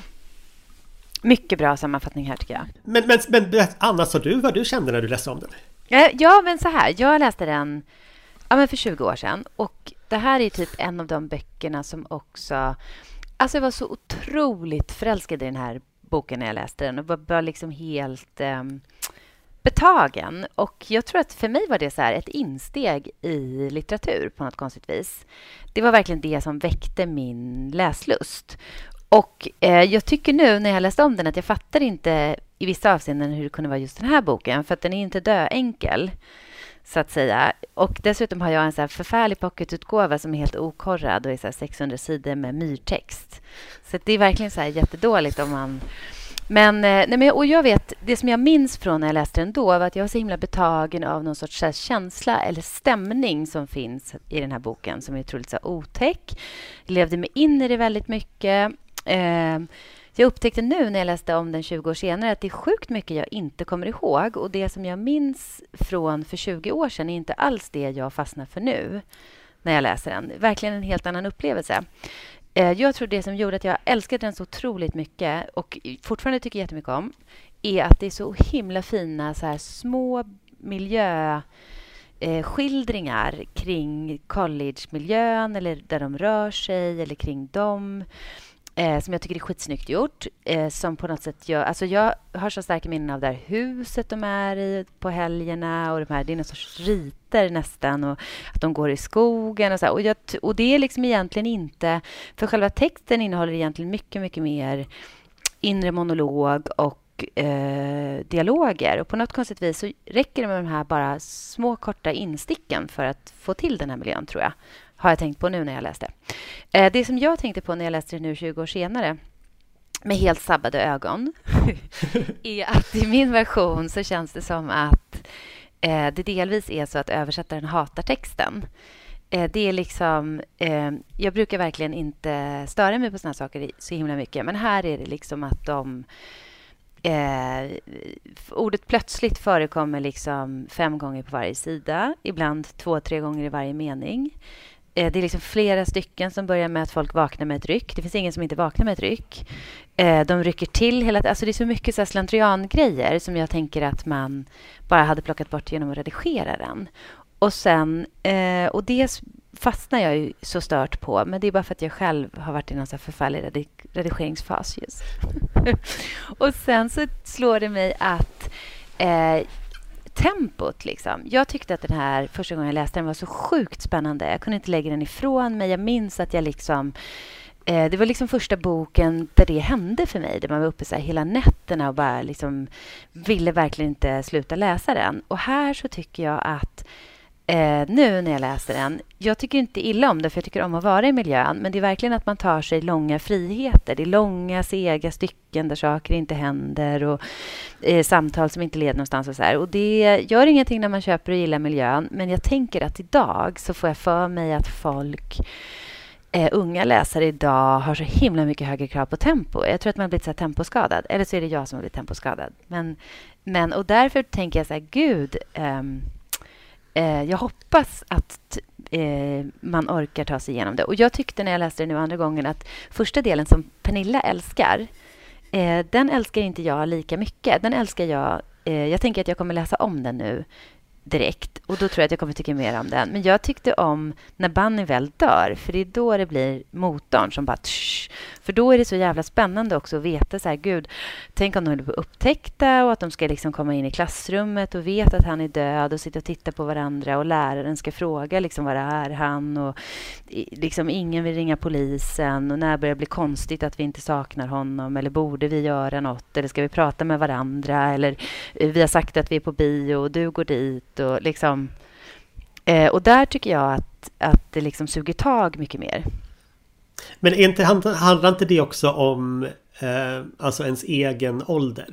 Mycket bra sammanfattning här tycker jag. Men, men, men Anna, sa du vad du kände när du läste om den? Ja, ja men så här, jag läste den ja, men för tjugo år sedan och det här är typ en av de böckerna som också, alltså jag var så otroligt förälskad i den här boken när jag läste den och var bara liksom helt eh, betagen. Och jag tror att för mig var det så här ett insteg i litteratur på något konstigt vis. Det var verkligen det som väckte min läslust. Och eh, jag tycker nu när jag läste om den att jag fattar inte i vissa avseenden hur det kunde vara just den här boken. För att den är inte döenkel. så att säga. Och dessutom har jag en så här förfärlig pocketutgåva som är helt okorrad och är så här sexhundra sidor med myrtext. Så det är verkligen så här jättedåligt om man... Men, nej men, och jag vet, det som jag minns från när jag läste den då var att jag var så himla betagen av någon sorts så här känsla eller stämning som finns i den här boken som är otroligt så här otäck. Jag levde mig in i det väldigt mycket. Eh, jag upptäckte nu när jag läste om den tjugo år senare att det är sjukt mycket jag inte kommer ihåg. Och det som jag minns från för tjugo år sedan är inte alls det jag fastnar för nu när jag läser den. Verkligen en helt annan upplevelse. Jag tror det som gjorde att jag älskade den så otroligt mycket och fortfarande tycker jättemycket om är att det är så himla fina så här små miljöskildringar kring collegemiljön eller där de rör sig eller kring dem. Eh, som jag tycker är skitsnyggt gjort. Eh, som på något sätt gör... Alltså jag har så starka minnen av det här huset de är i på helgerna. Och de här, det är någon sorts riter nästan. Och att de går i skogen. Och, så här. Och, jag, och det är liksom egentligen inte... För själva texten innehåller egentligen mycket, mycket mer inre monolog och eh, dialoger. Och på något konstigt vis så räcker det med de här bara små korta insticken för att få till den här miljön, tror jag. Har jag tänkt på nu när jag läste. Eh, det som jag tänkte på när jag läste det nu tjugo år senare med helt sabbade ögon är att i min version så känns det som att eh, det delvis är så att översättaren hatar texten. Eh, det är liksom... Eh, jag brukar verkligen inte störa mig på såna här saker så himla mycket. Men här är det liksom att de... Eh, ordet plötsligt förekommer liksom fem gånger på varje sida. Ibland två, tre gånger i varje mening. Det är liksom flera stycken som börjar med att folk vaknar med ett ryck. Det finns ingen som inte vaknar med ett ryck. De rycker till hela... Alltså det är så mycket så här slentrian-grejer som jag tänker att man bara hade plockat bort genom att redigera den. Och sen... Och det fastnar jag ju så stört på. Men det är bara för att jag själv har varit i någon så här förfärlig redig- redigeringsfas just. Och sen så slår det mig att... Eh, tempot liksom. Jag tyckte att den här första gången jag läste den var så sjukt spännande. Jag kunde inte lägga den ifrån mig. Jag minns att jag liksom eh, det var liksom första boken där det hände för mig. Där man var uppe så här hela nätterna och bara liksom ville verkligen inte sluta läsa den. Och här så tycker jag att eh, nu när jag läser den, jag tycker inte illa om det för jag tycker om att vara i miljön, men det är verkligen att man tar sig långa friheter. Det är långa, sega stycken där saker inte händer och eh, samtal som inte leder någonstans och så här. Och det gör ingenting när man köper och gillar miljön, men jag tänker att idag så får jag för mig att folk eh, unga läsare idag har så himla mycket högre krav på tempo. Jag tror att man har blivit så här temposkadad, eller så är det jag som har blivit temposkadad. Men, men, och därför tänker jag så här, gud... Ehm, Eh, jag hoppas att eh, man orkar ta sig igenom det. Och jag tyckte när jag läste det nu andra gången att första delen som Pernilla älskar, eh, den älskar inte jag lika mycket. Den älskar jag... Eh, jag tänker att jag kommer läsa om den nu direkt. Och då tror jag att jag kommer tycka mer om den. Men jag tyckte om när Bunny väl dör. För det är då det blir motorn som bara... Tsch, för då är det så jävla spännande också att veta så här, gud, tänk om de är upptäckta och att de ska liksom komma in i klassrummet och veta att han är död och sitta och titta på varandra och läraren ska fråga liksom, vad är han och liksom ingen vill ringa polisen och när börjar det bli konstigt att vi inte saknar honom eller borde vi göra något eller ska vi prata med varandra eller vi har sagt att vi är på bio och du går dit och liksom eh, och där tycker jag att, att det liksom suger tag mycket mer. Men är inte, handlar inte det också om eh, alltså ens egen ålder?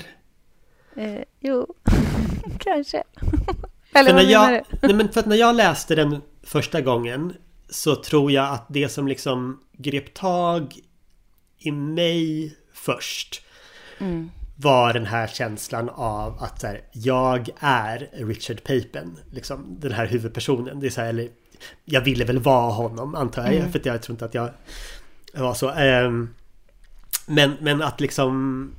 Eh, jo, kanske. Eller för vad när jag, menar du? nej men för att när jag läste den första gången så tror jag att det som liksom grep tag i mig först mm. var den här känslan av att så här, jag är Richard Papen, liksom den här huvudpersonen. Det är så här, eller jag ville väl vara honom antar jag, mm. för att jag tror inte att jag var så. Um, men, men att liksom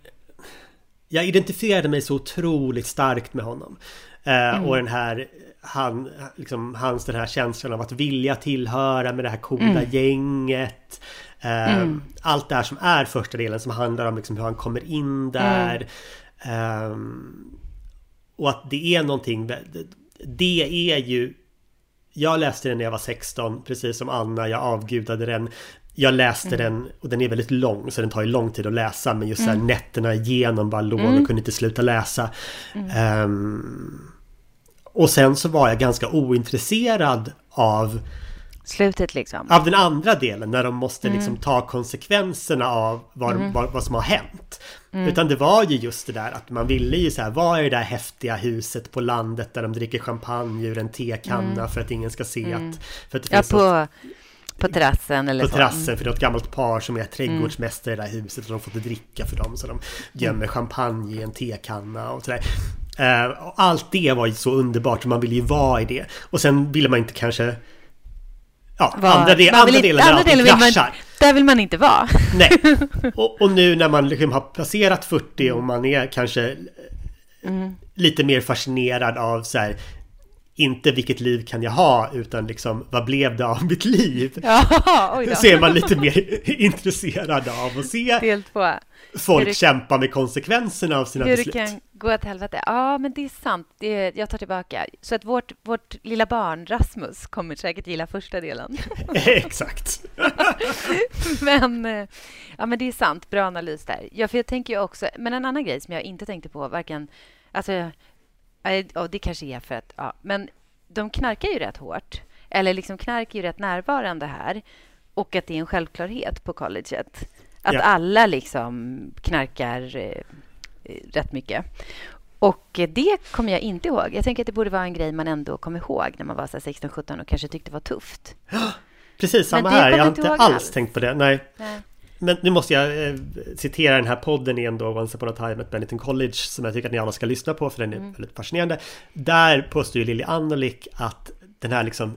jag identifierade mig så otroligt starkt med honom. Uh, mm. Och den här han, liksom, hans den här känslan av att vilja tillhöra med det här coola mm. gänget. Uh, mm. Allt det här som är första delen som handlar om liksom, hur han kommer in där. Mm. Um, och att det är någonting, det, det är ju, jag läste den när jag var sexton, precis som Anna, jag avgudade den. Jag läste mm. den, och den är väldigt lång så den tar ju lång tid att läsa, men just mm. så här, nätterna igenom bara låg mm. och kunde inte sluta läsa. Mm. Um, Och sen så var jag ganska ointresserad av slutet liksom. Av den andra delen när de måste mm. liksom ta konsekvenserna av vad, mm. vad, vad som har hänt. Mm. Utan det var ju just det där att man ville ju så här, vad är det där häftiga huset på landet där de dricker champagne ur en tekanna mm. för att ingen ska se mm. att... För att det ja, finns på, något, på terrassen eller på så. terrassen, Mm. för det är ett gammalt par som är trädgårdsmästare i det där huset och de får inte dricka för dem så de gömmer mm. champagne i en tekanna och sådär. Uh, och allt det var ju så underbart och man ville ju vara i det. Och sen ville man inte kanske... Ja, var, andra, del, andra delen där alltid vill kraschar. Man, där vill man inte vara. Nej. Och, och nu när man liksom har passerat fyrtio och man är kanske mm. lite mer fascinerad av så här, inte vilket liv kan jag ha utan liksom vad blev det av mitt liv? Ja, oj då. Så är man lite mer intresserad av att se Helt på. folk du, kämpa med konsekvenserna av sina hur beslut. Hur det kan gå till helvete. Ja, men det är sant. Det, jag tar tillbaka. Så att vårt, vårt lilla barn, Rasmus, kommer säkert gilla första delen. Exakt. men, ja, men det är sant. Bra analys där. Ja, för jag tänker ju också... Men en annan grej som jag inte tänkte på, varken... Alltså, och det kanske är för att... Ja, men de knarkar ju rätt hårt. Eller liksom knarkar ju rätt närvarande här. Och att det är en självklarhet på colleget. Att ja. alla liksom knarkar eh, rätt mycket. Och det kommer jag inte ihåg. Jag tänker att det borde vara en grej man ändå kom ihåg när man var så sexton sjutton och kanske tyckte det var tufft. Precis, samma här. Jag har inte alls, alls tänkt på det. Nej. Nej. Men nu måste jag eh, citera den här podden igen då, Once upon a time at Benetton College, som jag tycker att ni alla ska lyssna på för den är mm. väldigt fascinerande. Där påstår ju Lili Annelik att den här liksom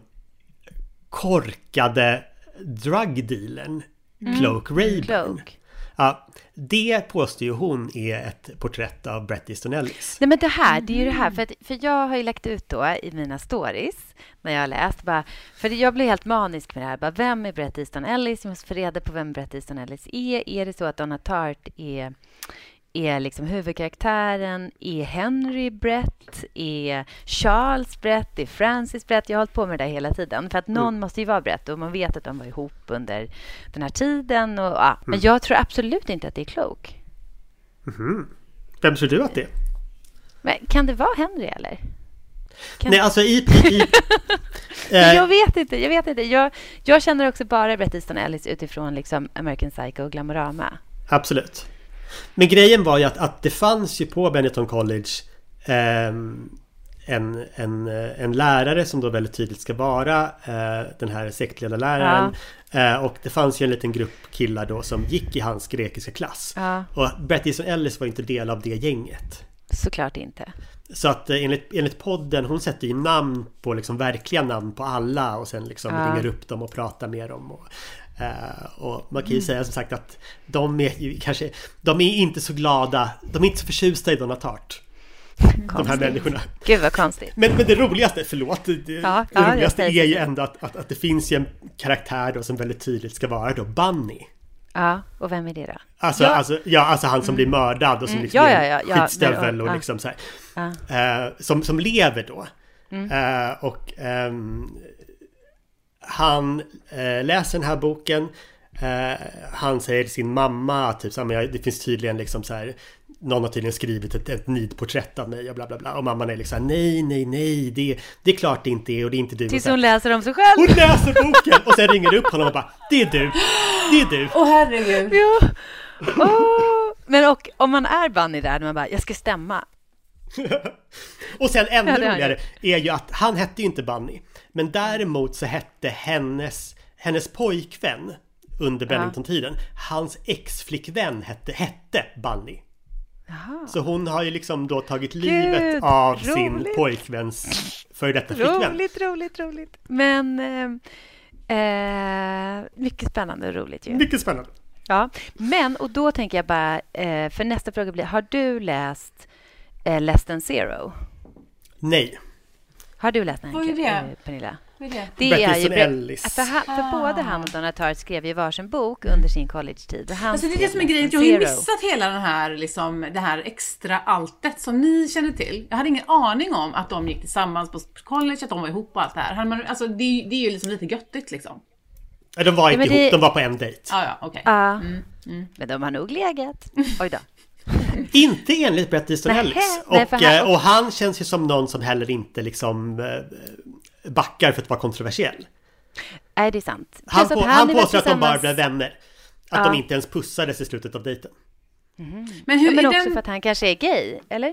korkade drugdealen mm. Cloak Rayburn. Cloak. Ja, det påstår ju hon är ett porträtt av Bret Easton Ellis. Nej, men det här, det är ju det här. För, att, för jag har ju lagt ut då i mina stories när jag har läst. Bara, för jag blev helt manisk med det här. Bara, vem är Bret Easton Ellis? Jag måste få reda på vem Bret Easton Ellis är. Är det så att Donna Tartt är... är liksom huvudkaraktären, är Henry Brett, är Charles Brett, är Francis Brett. Jag har hållit på med det där hela tiden. För att någon mm. måste ju vara Brett och man vet att de var ihop under den här tiden. Och, ja. mm. Men jag tror absolut inte att det är Cloak. Mm-hmm. Vem tror du att det är? Men kan det vara Henry eller? Kan Nej, alltså i... i äh... jag vet inte, jag vet inte. Jag, jag känner också bara Bret Easton Ellis utifrån liksom American Psycho och Glamorama. Absolut. Men grejen var ju att, att det fanns ju på Benetton College eh, en, en, en lärare som då väldigt tydligt ska vara eh, den här sektledarläraren. Ja. Eh, och det fanns ju en liten grupp killar då som gick i hans grekiska klass. Ja. Och Bret Easton Ellis var inte del av det gänget. Såklart inte. Så att eh, enligt, enligt podden, hon sätter ju namn på liksom verkliga namn på alla och sen liksom ja. ringer upp dem och pratar med dem och... Uh, och man kan ju mm. säga som sagt att de är ju kanske de är inte så glada, de är inte så förtjusta i Donna Tartt. De här människorna. Gud vad konstigt. Men, men det roligaste, förlåt det, ja, det ja, roligaste är ju ändå att, att, att det finns ju en karaktär då som väldigt tydligt ska vara då Bunny. Ja, och vem är det då? Alltså, ja. Alltså, ja, alltså han som mm. blir mördad och som liksom ja, är ja, ja, skitstövel ja, och ja. liksom så här. Uh, som, som lever då. Mm. Uh, och um, han uh, läser den här boken. Uh, han säger till sin mamma typ så här, det finns tydligen liksom så här, någon har tydligen skrivit ett, ett nidporträtt av mig och bla bla bla, och mamman är liksom nej nej nej det, det är klart det inte är och det är inte du. Tills hon läser om sig själv. Hon läser boken och sen ringer upp honom och bara det är du, det är du. Åh oh, herregud. Ja. Oh. Men och om man är Bunny där, man bara jag ska stämma. Och sen ännu ja, roligare är ju att han hette ju inte Bunny, men däremot så hette hennes hennes pojkvän under Bennington-tiden, hans ex-flickvän hette, hette Bunny. Aha. Så hon har ju liksom då tagit Gud, livet av roligt. sin pojkväns för detta flickvän. Roligt, roligt, roligt. Men eh, eh, mycket spännande och roligt ju. Mycket spännande. Ja, men och då tänker jag bara, eh, för nästa fråga blir, har du läst eh, Less than Zero? Nej. Har du läst den, Vad är det? Eh, Pernilla? Vad är det? Det är ju Ellis. För, han, för ah. både han och Donna Tartt skrev ju varsin bok under sin college-tid. Alltså det är det som är grejen. Jag har ju missat hela den här, liksom, det här extra alltet som ni känner till. Jag hade ingen aning om att de gick tillsammans på college, att de var ihop och allt det här. Man, alltså, det, är, det är ju liksom lite göttigt liksom. De var inte ja, ihop, det... de var på en dejt. Ah, ja, okej. Okay. Ja, mm, mm. men de har nog legat. Oj då. Inte enligt Bret Easton Nej, Ellis. nej, Och, för han- och han känns ju som någon som heller inte liksom eh, backar för att vara kontroversiell. Nej, det är sant. Han, Plus på, att han är väl påstår att de bara tillsammans- blev vänner. Att Ja. de inte ens pussades i slutet av dejten. Men hur Ja, men är också den... för att han kanske är gay, eller?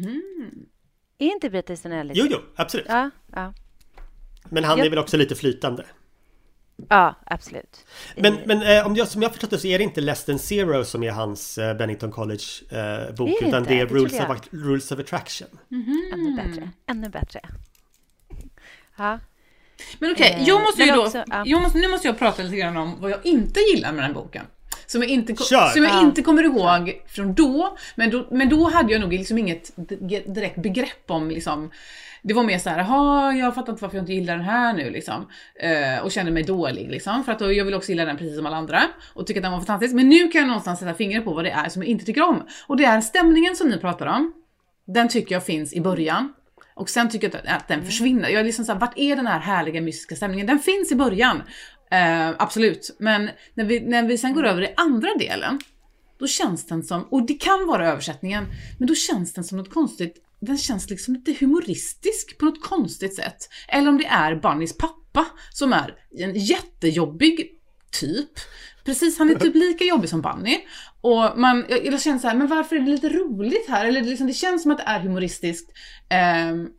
Är inte Bret Easton Ellis? Jo, jo, absolut. Ja, ja. Men han Jag- är väl också lite flytande. ja, absolut. Men, Eh, men eh, om jag, som jag förstått det så är det inte Less than Zero som är hans eh, Bennington College eh, bok. Det är utan inte, det är det Rules trodde of, Rules of Attraction. Ännu bättre. Ännu bättre. Ja. Men okej, Eh, jag måste ju men då... också, ja. jag måste, nu måste jag prata lite grann om vad jag inte gillar med den här boken. Som jag inte, ko- Kör. som jag Ja. inte kommer ihåg från då men, då. men då hade jag nog liksom inget d- direkt begrepp om liksom... Det var mer så här, jaha, jag fattar inte varför jag inte gillar den här nu liksom. Eh, och kände mig dålig liksom. För att då, jag vill också gilla den precis som alla andra. Och tycker att den var fantastisk. Men nu kan jag någonstans sätta fingret på vad det är som jag inte tycker om. Och det är stämningen som ni pratar om. Den tycker jag finns i början. Och sen tycker jag att, att den försvinner. Jag är liksom så här, vart är den här härliga mystiska stämningen? Den finns i början. Eh, absolut. Men när vi, när vi sen går över i andra delen. Då känns den som, och det kan vara översättningen. Men då känns den som något konstigt. Den känns liksom lite humoristisk på något konstigt sätt. Eller om det är Bunnys pappa som är en jättejobbig typ. Precis, han är typ lika jobbig som Bunny. Och man, jag, jag känner så här, men varför är det lite roligt här? Eller liksom, det känns som att det är humoristiskt. Eh,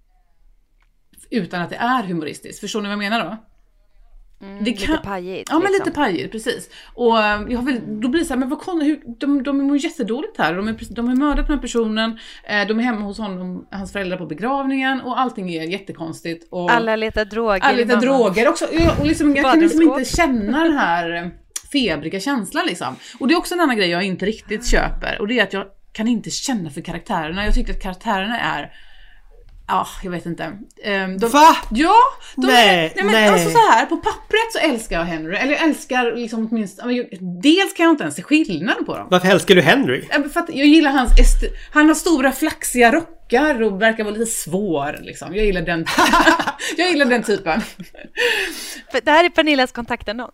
utan att det är humoristiskt. Förstår ni vad jag menar då? Mm, Det lite kan- pajigt. Ja, men liksom. lite pajigt, precis. Och eh, jag har väl, då blir det så här, men vad kon, hur, de, de mår jättedåligt här. De, är, de har mördat den här personen. Eh, de är hemma hos honom, hans föräldrar på begravningen. Och allting är jättekonstigt. Och Alla letar droger. alla i letar mamma. droger också. Och liksom, jag kan liksom Badrumsskåp. inte känna den här eh, febriga känslan liksom. Och det är också en annan grej jag inte riktigt köper. Och det är att jag kan inte känna för karaktärerna. Jag tycker att karaktärerna är... Ja, jag vet inte. Um, de, Va? Ja! De Nej, är, nej, men nej. alltså så här, på pappret så älskar jag Henry. Eller jag älskar liksom åtminstone... ja, men Dels kan jag inte ens se skillnad på dem. Varför älskar du Henry? Ja, men för att jag gillar hans... Est- han har stora flaxiga rockar och verkar vara lite svår liksom. Jag gillar den, jag gillar den typen. För det här är Pernillas kontaktannons.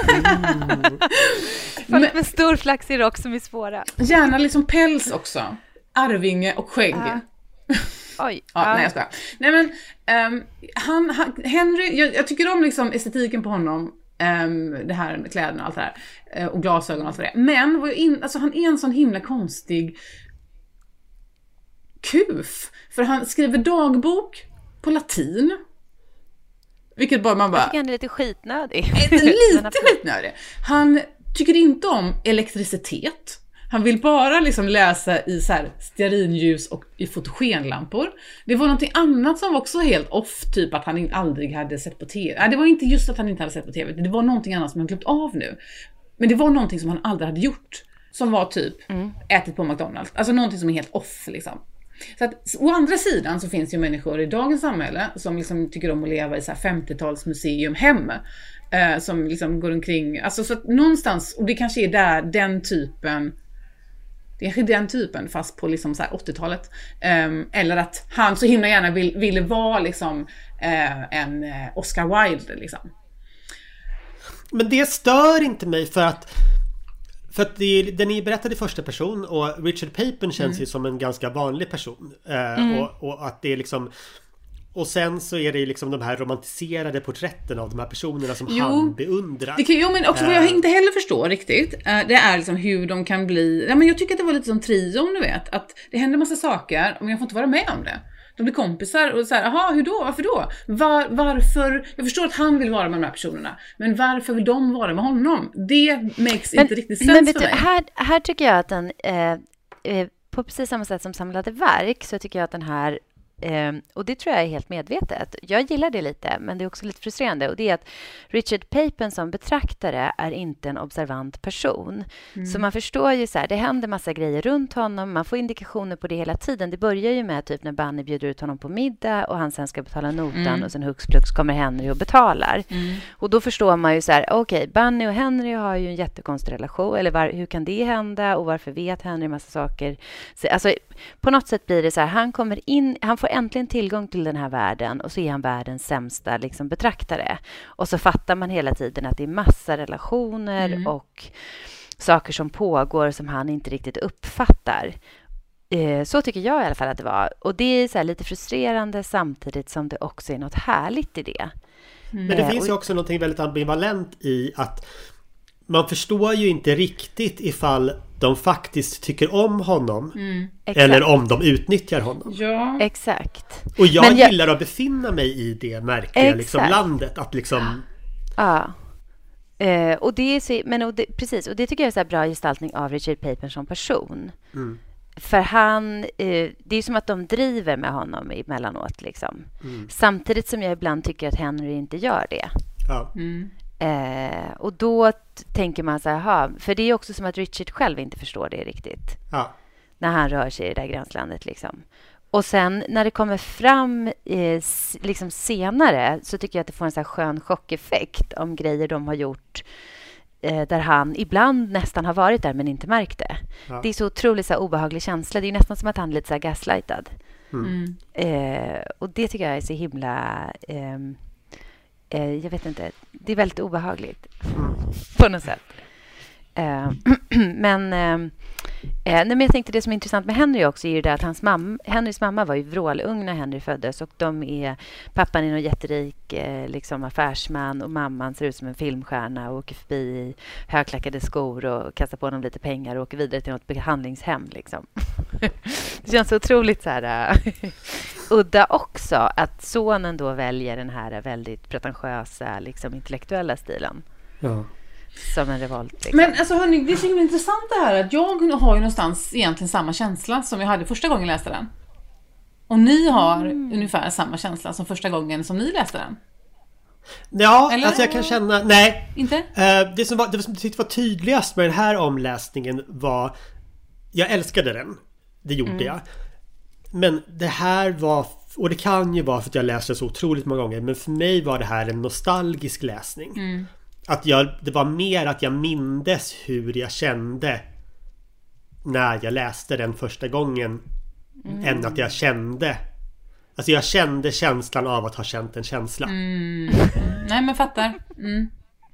Folk med stor flaxig rock som är svåra. Gärna liksom päls också. Arvinge och skägg. Ja. Oj. Ja, ja. nej jag skojar. Nej men, um, han, han, Henry, jag, jag tycker om liksom estetiken på honom. Um, det här med kläderna och allt det här. Uh, och glasögon och allt vad det är. Men vad jag in, alltså, han är en sån himla konstig kuf. För han skriver dagbok på latin. Vilket bara man bara... Jag tycker han är lite skitnödig. lite skitnödig. Han tycker inte om elektricitet. Han vill bara liksom läsa i så här stearinljus och i fotogenlampor. Det var någonting annat som var också helt off, typ att han aldrig hade sett på tv. Nej, det var inte just att han inte hade sett på tv. Det var någonting annat som han glömt av nu. Men det var någonting som han aldrig hade gjort. Som var typ mm. ätit på McDonald's. Alltså någonting som är helt off liksom. Så att, å andra sidan så finns ju människor i dagens samhälle som liksom tycker om att leva i så här femtiotalsmuseum hem. Eh, som liksom går omkring, alltså så att någonstans, och det kanske är där den typen, det är den typen fast på liksom så här åttiotalet. Eh, eller att han så himla gärna vill, ville vara liksom eh, en Oscar Wilde liksom. Men det stör inte mig för att För att det är, den är berättad i första person och Richard Peyton känns mm. ju som en ganska vanlig person. Eh, mm. och, och att det är liksom... Och sen så är det ju liksom de här romantiserade porträtten av de här personerna som jo, han beundrar. Det kan, jo, men också vad jag inte heller förstår riktigt, det är liksom hur de kan bli... Ja, men jag tycker att det var lite som Trion, du vet. Att det händer massa saker, men jag får inte vara med om det. De blir kompisar och så här, aha, hur då? Varför då? Var, varför? Jag förstår att han vill vara med de här personerna, men varför vill de vara med honom? Det makes men, inte riktigt sens men vet för du, mig. Här, här tycker jag att den, eh, eh, på precis samma sätt som samlade verk, så tycker jag att den här, eh, och det tror jag är helt medvetet. Jag gillar det lite, men det är också lite frustrerande. Och det är att Richard Peyton som betraktare är inte en observant person. Mm. Så man förstår ju så här, det händer massa grejer runt honom. Man får indikationer på det hela tiden. Det börjar ju med typ när Bunny bjuder ut honom på middag och han sen ska betala notan mm. och sen hux flux kommer Henry och betalar. Mm. Och då förstår man ju så här, okej, okay, Bunny och Henry har ju en jättekonstig relation. Eller var, hur kan det hända? Och varför vet Henry en massa saker? Så, alltså, på något sätt blir det så här, han kommer in, han får äntligen tillgång till den här världen och så är han världens sämsta liksom, betraktare. Och så fattar man hela tiden att det är massa relationer mm. och saker som pågår som han inte riktigt uppfattar. Eh, så tycker jag i alla fall att det var. Och det är så här lite frustrerande samtidigt som det också är något härligt i det. Mm. Men det eh, finns och... ju också något väldigt ambivalent i att man förstår ju inte riktigt ifall de faktiskt tycker om honom mm. eller om de utnyttjar honom. Ja. Exakt. Och jag, jag gillar att befinna mig i det märkliga liksom, landet. Att liksom... Ja. Eh, och det är så, men och det, precis, och det tycker jag är så här bra gestaltning av Richard Peyton som person. Mm. För han, eh, det är som att de driver med honom emellanåt liksom. Mm. Samtidigt som jag ibland tycker att Henry inte gör det. Ja. Mm. Eh, och då t- tänker man så här, aha, för det är också som att Richard själv inte förstår det riktigt. Ja. När han rör sig i det där gränslandet liksom. Och sen när det kommer fram eh, liksom senare så tycker jag att det får en så här skön chockeffekt om grejer de har gjort eh, där han ibland nästan har varit där men inte märkt det. Ja. Det är så otroligt så här obehaglig känsla. Det är nästan som att han är lite så här gaslightad. Mm. Eh, och det tycker jag är så himla... Eh, eh, jag vet inte. Det är väldigt obehagligt. Mm. På något sätt. Eh, men... Eh, Eh, nej, men jag tänkte det som är intressant med Henry också är ju det att hans mamma, Henrys mamma var ju vrålung när Henry föddes och de är, pappan är någon jätterik eh, liksom affärsman och mamman ser ut som en filmstjärna och åker förbi i högklackade skor och kastar på honom lite pengar och åker vidare till något behandlingshem liksom. Det känns så otroligt så här uh, udda också att sonen då väljer den här väldigt pretentiösa liksom intellektuella stilen. Ja. Som en revolt. Liksom. Men alltså hörni, det är så himla intressant det här att jag har ju någonstans egentligen samma känsla som jag hade första gången jag läste den. Och ni har mm. ungefär samma känsla som första gången som ni läste den. Ja, eller? Alltså jag kan känna, nej. Inte? Uh, det som var, det som jag tyckte var tydligast med den här omläsningen var, jag älskade den. Det gjorde mm. jag. Men det här var, och det kan ju vara för att jag läste så otroligt många gånger, men för mig var det här en nostalgisk läsning. Mm. Att jag, det var mer att jag mindes hur jag kände när jag läste den första gången mm. än att jag kände. Alltså jag kände känslan av att ha känt en känsla. Mm. Nej men fattar. Mm.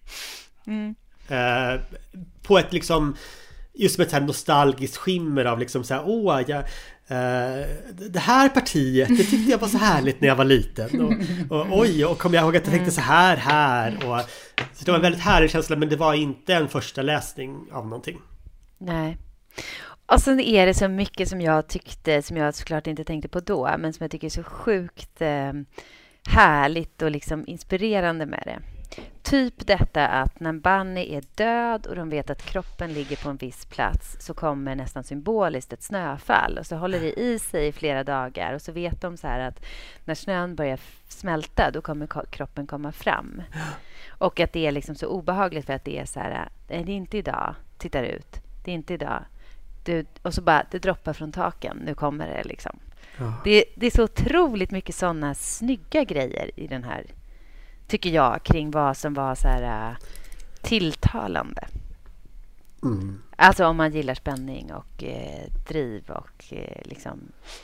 Mm. Uh, på ett liksom just med ett så här nostalgiskt skimmer av liksom så här, åh jag uh, det här partiet, det tyckte jag var så härligt när jag var liten och, och oj, och kom jag ihåg att jag tänkte så här här och så det var en väldigt härlig känsla, men det var inte en första läsning av någonting. Nej. Och sen är det så mycket som jag tyckte, som jag såklart inte tänkte på då, men som jag tycker är så sjukt eh, härligt och liksom inspirerande med det. Typ detta att när Bunny är död och de vet att kroppen ligger på en viss plats så kommer nästan symboliskt ett snöfall och så håller det i sig i flera dagar och så vet de så här att när snön börjar smälta då kommer kroppen komma fram. Och att det är liksom så obehagligt för att det är så här, det är inte idag, tittar ut, det är inte idag. Du, och så bara, det droppar från taken, nu kommer det liksom. Ja. Det, det är så otroligt mycket sådana snygga grejer i den här, tycker jag, kring vad som var så här uh, tilltalande. Mm. Alltså om man gillar spänning och eh, driv och eh, liksom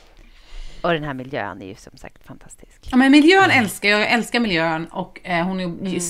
och den här miljön är ju som sagt fantastisk. Ja, men miljön älskar jag. Jag älskar miljön och eh, hon är ju mm.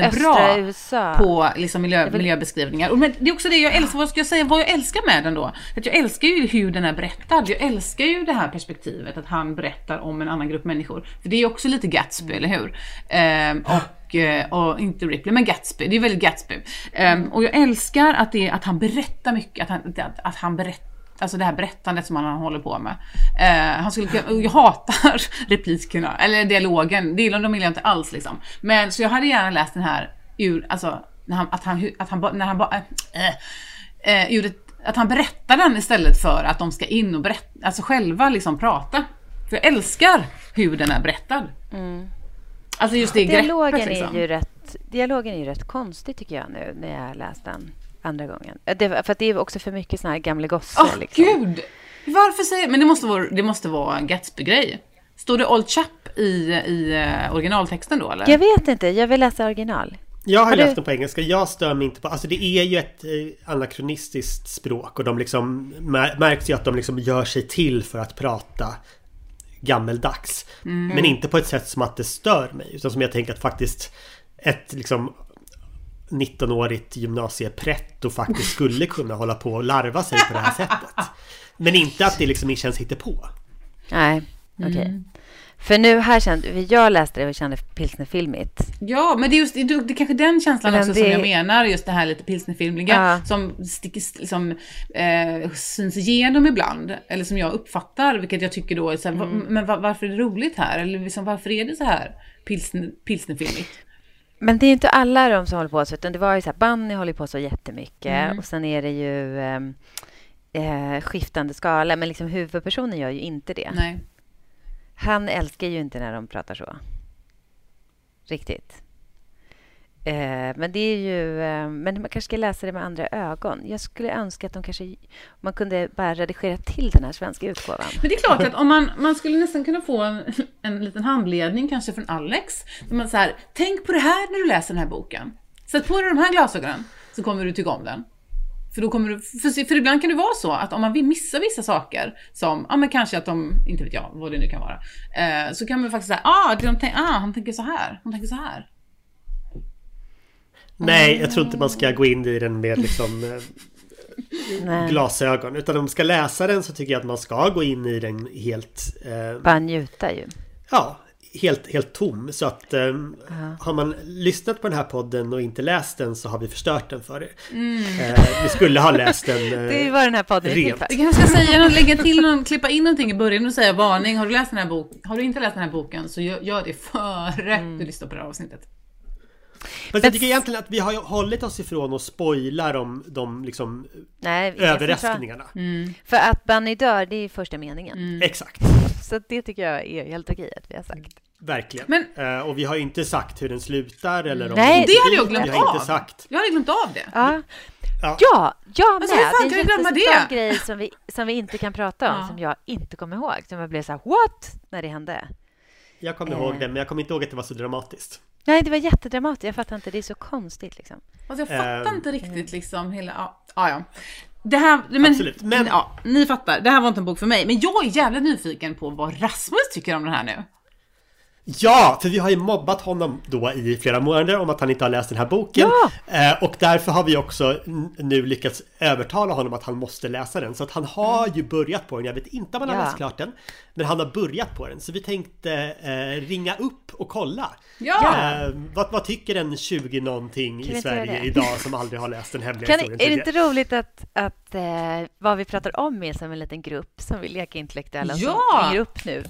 svinbra på liksom miljö, vill... miljöbeskrivningar. Och men det är också det jag älskar. Vad ska jag säga? Vad jag älskar med den då? Att jag älskar ju hur den är berättad. Jag älskar ju det här perspektivet att han berättar om en annan grupp människor. För det är ju också lite Gatsby, eller hur? Ehm, och, och inte Ripley, men Gatsby. Det är väldigt Gatsby. Ehm, och jag älskar att, det, att han berättar mycket. Att han, att, att han berättar alltså det här berättandet som han håller på med. Eh, han skulle, jag hatar replikerna, eller dialogen. Det de gillar jag inte alls liksom. Men så jag hade gärna läst den här ur, alltså när han, att han, att han, när han bara, äh, äh, ur ett, att han berättar den istället för att de ska in och berätta, alltså själva liksom prata. För jag älskar hur den är berättad. Mm. Alltså just det dialogen greppet liksom. är ju rätt, dialogen är ju rätt konstig tycker jag nu när jag läst den. Andra gången. Det, för att det är också för mycket såna här gamla gossar. Åh, liksom. Gud! Varför säger... Men det måste vara, det måste vara en Gatsby-grej. Står det Old Chap i, i originaltexten då, eller? Jag vet inte. Jag vill läsa original. Jag har, har läst du... den på engelska. Jag stör mig inte på... Alltså det är ju ett eh, anakronistiskt språk. Och de liksom... Märks ju att de liksom gör sig till för att prata gammeldags. Mm. Men inte på ett sätt som att det stör mig. Utan som jag tänker att faktiskt... Ett liksom... nittonårigt gymnasieprätt och faktiskt skulle kunna hålla på och larva sig på det här sättet. Men inte att det liksom känns hittepå. Nej, okej. Okay. Mm. För nu här kände jag läste det och kände pilsnerfilmigt. Ja, men det är just det, det är kanske den känslan men också det... som jag menar, just det här lite pilsnerfilmiga ja. som sticker, som eh, syns igenom ibland, eller som jag uppfattar, vilket jag tycker då är så här, mm. va, men va, varför är det roligt här, eller liksom, varför är det så här pilsner, pilsnerfilmigt? Men det är inte alla de som håller på så, utan det var ju så här, Bunny håller på så jättemycket mm. och sen är det ju eh, eh, skiftande skala, men liksom huvudpersonen gör ju inte det. Nej. Han älskar ju inte när de pratar så. Riktigt. Eh, men det är ju... Eh, men man kanske ska läsa det med andra ögon. Jag skulle önska att de kanske... Man kunde bara redigera till den här svenska utgåvan. Men det är klart att om man, man skulle nästan kunna få en, en liten handledning kanske från Alex. Där man så här, tänk på det här när du läser den här boken. Sätt på dig de här glasögonen så kommer du tycka om den. För, då kommer du, för, för ibland kan det vara så att om man vill missa vissa saker som, ja men kanske att de, inte vet jag vad det nu kan vara, eh, så kan man faktiskt säga, ah, de tänk, ah han tänker så här, hon tänker så här. Nej, jag tror inte man ska gå in i den med liksom eh, glasögon, utan om man ska läsa den så tycker jag att man ska gå in i den helt... Eh, Bara njuta ju. Ja, helt, helt tom. Så att eh, uh-huh. har man lyssnat på den här podden och inte läst den så har vi förstört den för er. Mm. Eh, vi skulle ha läst den eh, det är vad den här podden är till för. Vi kanske ska säga, lägga till någon, klippa in någonting i början och säga varning. Har du läst den här boken? Har du inte läst den här boken så gör, gör det före mm. du lyssnar på det här avsnittet. Men jag tycker egentligen att vi har hållit oss ifrån att spoila de, de liksom Nej, överraskningarna. Mm. För att Bunny dör, det är första meningen. Mm. Exakt. Så det tycker jag är helt okej att vi har sagt. Verkligen. Men, uh, och vi har inte sagt hur den slutar. Eller om nej, det hade jag glömt vi har av. Inte sagt. Jag hade glömt av det. Ja, ja, ja, ja alltså, med. Det är en jättestor grej som vi, som vi inte kan prata om. Ja. Som jag inte kommer ihåg. Som jag blev så här, what? När det hände. Jag kommer eh. ihåg det, men jag kommer inte ihåg att det var så dramatiskt. Nej, det var jättedramatiskt. Jag fattar inte, det är så konstigt liksom. Alltså jag fattar um, inte riktigt liksom hela... Ja, ja. ja. Det här, men, absolut, men... Ja, ni fattar, det här var inte en bok för mig. Men jag är jävligt nyfiken på vad Rasmus tycker om den här nu. Ja, för vi har ju mobbat honom då i flera månader om att han inte har läst den här boken. Ja. Eh, och därför har vi också nu lyckats övertala honom att han måste läsa den. Så att han har ju börjat på den. Jag vet inte om han har ja. läst klart den. Men han har börjat på den. Så vi tänkte eh, ringa upp och kolla. Ja. Eh, vad, vad tycker en tjugo någonting i Sverige idag som aldrig har läst den hemliga kan historien? Är det inte roligt att, att eh, vad vi pratar om är som en liten grupp som vill leka intellektuella ja. som ringer upp nu?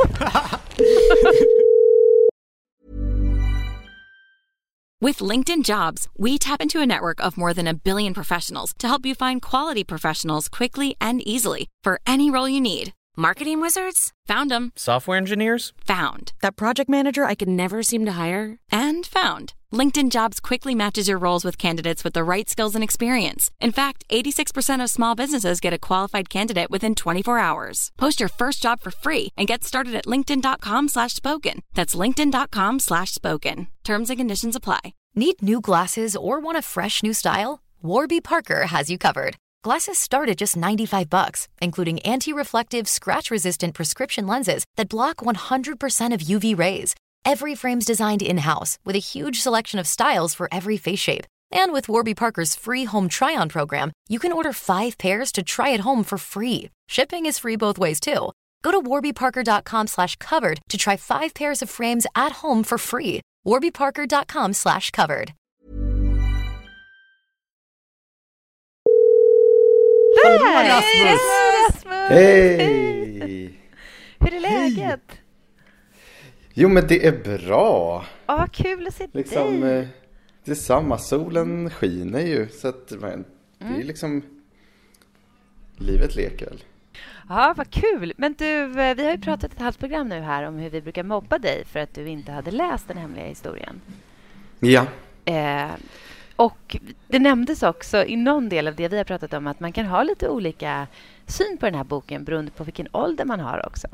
With LinkedIn Jobs, we tap into a network of more than a billion professionals to help you find quality professionals quickly and easily for any role you need. Marketing wizards? Found them. Software engineers? Found. That project manager I could never seem to hire? And found. LinkedIn Jobs quickly matches your roles with candidates with the right skills and experience. In fact, eighty-six percent of small businesses get a qualified candidate within twenty-four hours. Post your first job for free and get started at linkedin.com slash spoken. That's linkedin.com slash spoken. Terms and conditions apply. Need new glasses or want a fresh new style? Warby Parker has you covered. Glasses start at just ninety-five bucks, including anti-reflective, scratch-resistant prescription lenses that block one hundred percent of U V rays. Every frame's designed in-house with a huge selection of styles for every face shape. And with Warby Parker's free home try-on program, you can order five pairs to try at home for free. Shipping is free both ways, too. Go to warbyparker.com slash covered to try five pairs of frames at home for free. warbyparker.com slash covered. Hej Rasmus! Rasmus! Hej! Hur är läget? Jo men det är bra. Ja, vad kul att se liksom, dig. Eh, det är samma, solen skiner ju. Så att men, det är mm. liksom... Livet leker väl. Ja, vad kul. Men du, vi har ju pratat ett halvt program nu här om hur vi brukar mobba dig för att du inte hade läst den hemliga historien. Ja. Eh, och det nämndes också i någon del av det vi har pratat om att man kan ha lite olika syn på den här boken beroende på vilken ålder man har också.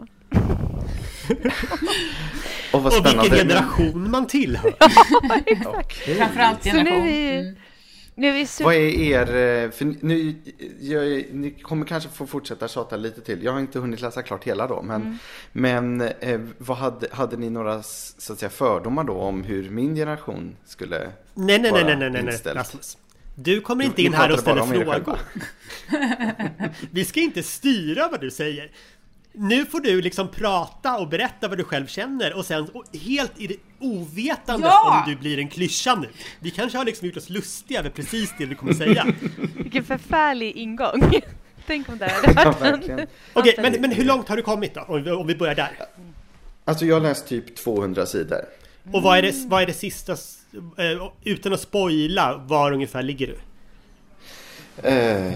Och, vad och vilken generation man tillhör. Ja, exakt. Framförallt generation. Så nu är, Nu är vi super... Vad är er... För nu, jag, ni kommer kanske få fortsätta tjata lite till. Jag har inte hunnit läsa klart hela då. Men, mm. men eh, vad hade, hade ni några så att säga, fördomar då om hur min generation skulle nej, nej, vara nej, nej, nej, nej, nej. Rasmus. Du kommer inte du, in här och ställer frågor. Vi ska inte styra vad du säger. Nu får du liksom prata och berätta vad du själv känner och sen och helt i det ovetande ja! om du blir en klyscha nu. Vi kanske har liksom gjort oss lustiga över precis det vi kommer säga. Vilken förfärlig ingång. Tänk om det hade varit en... Okej, okay, men, men hur långt har du kommit då? Om vi, om vi börjar där. Alltså jag har läst typ tvåhundra sidor. Och vad är det, vad är det sista, uh, utan att spoila, var ungefär ligger du? Uh,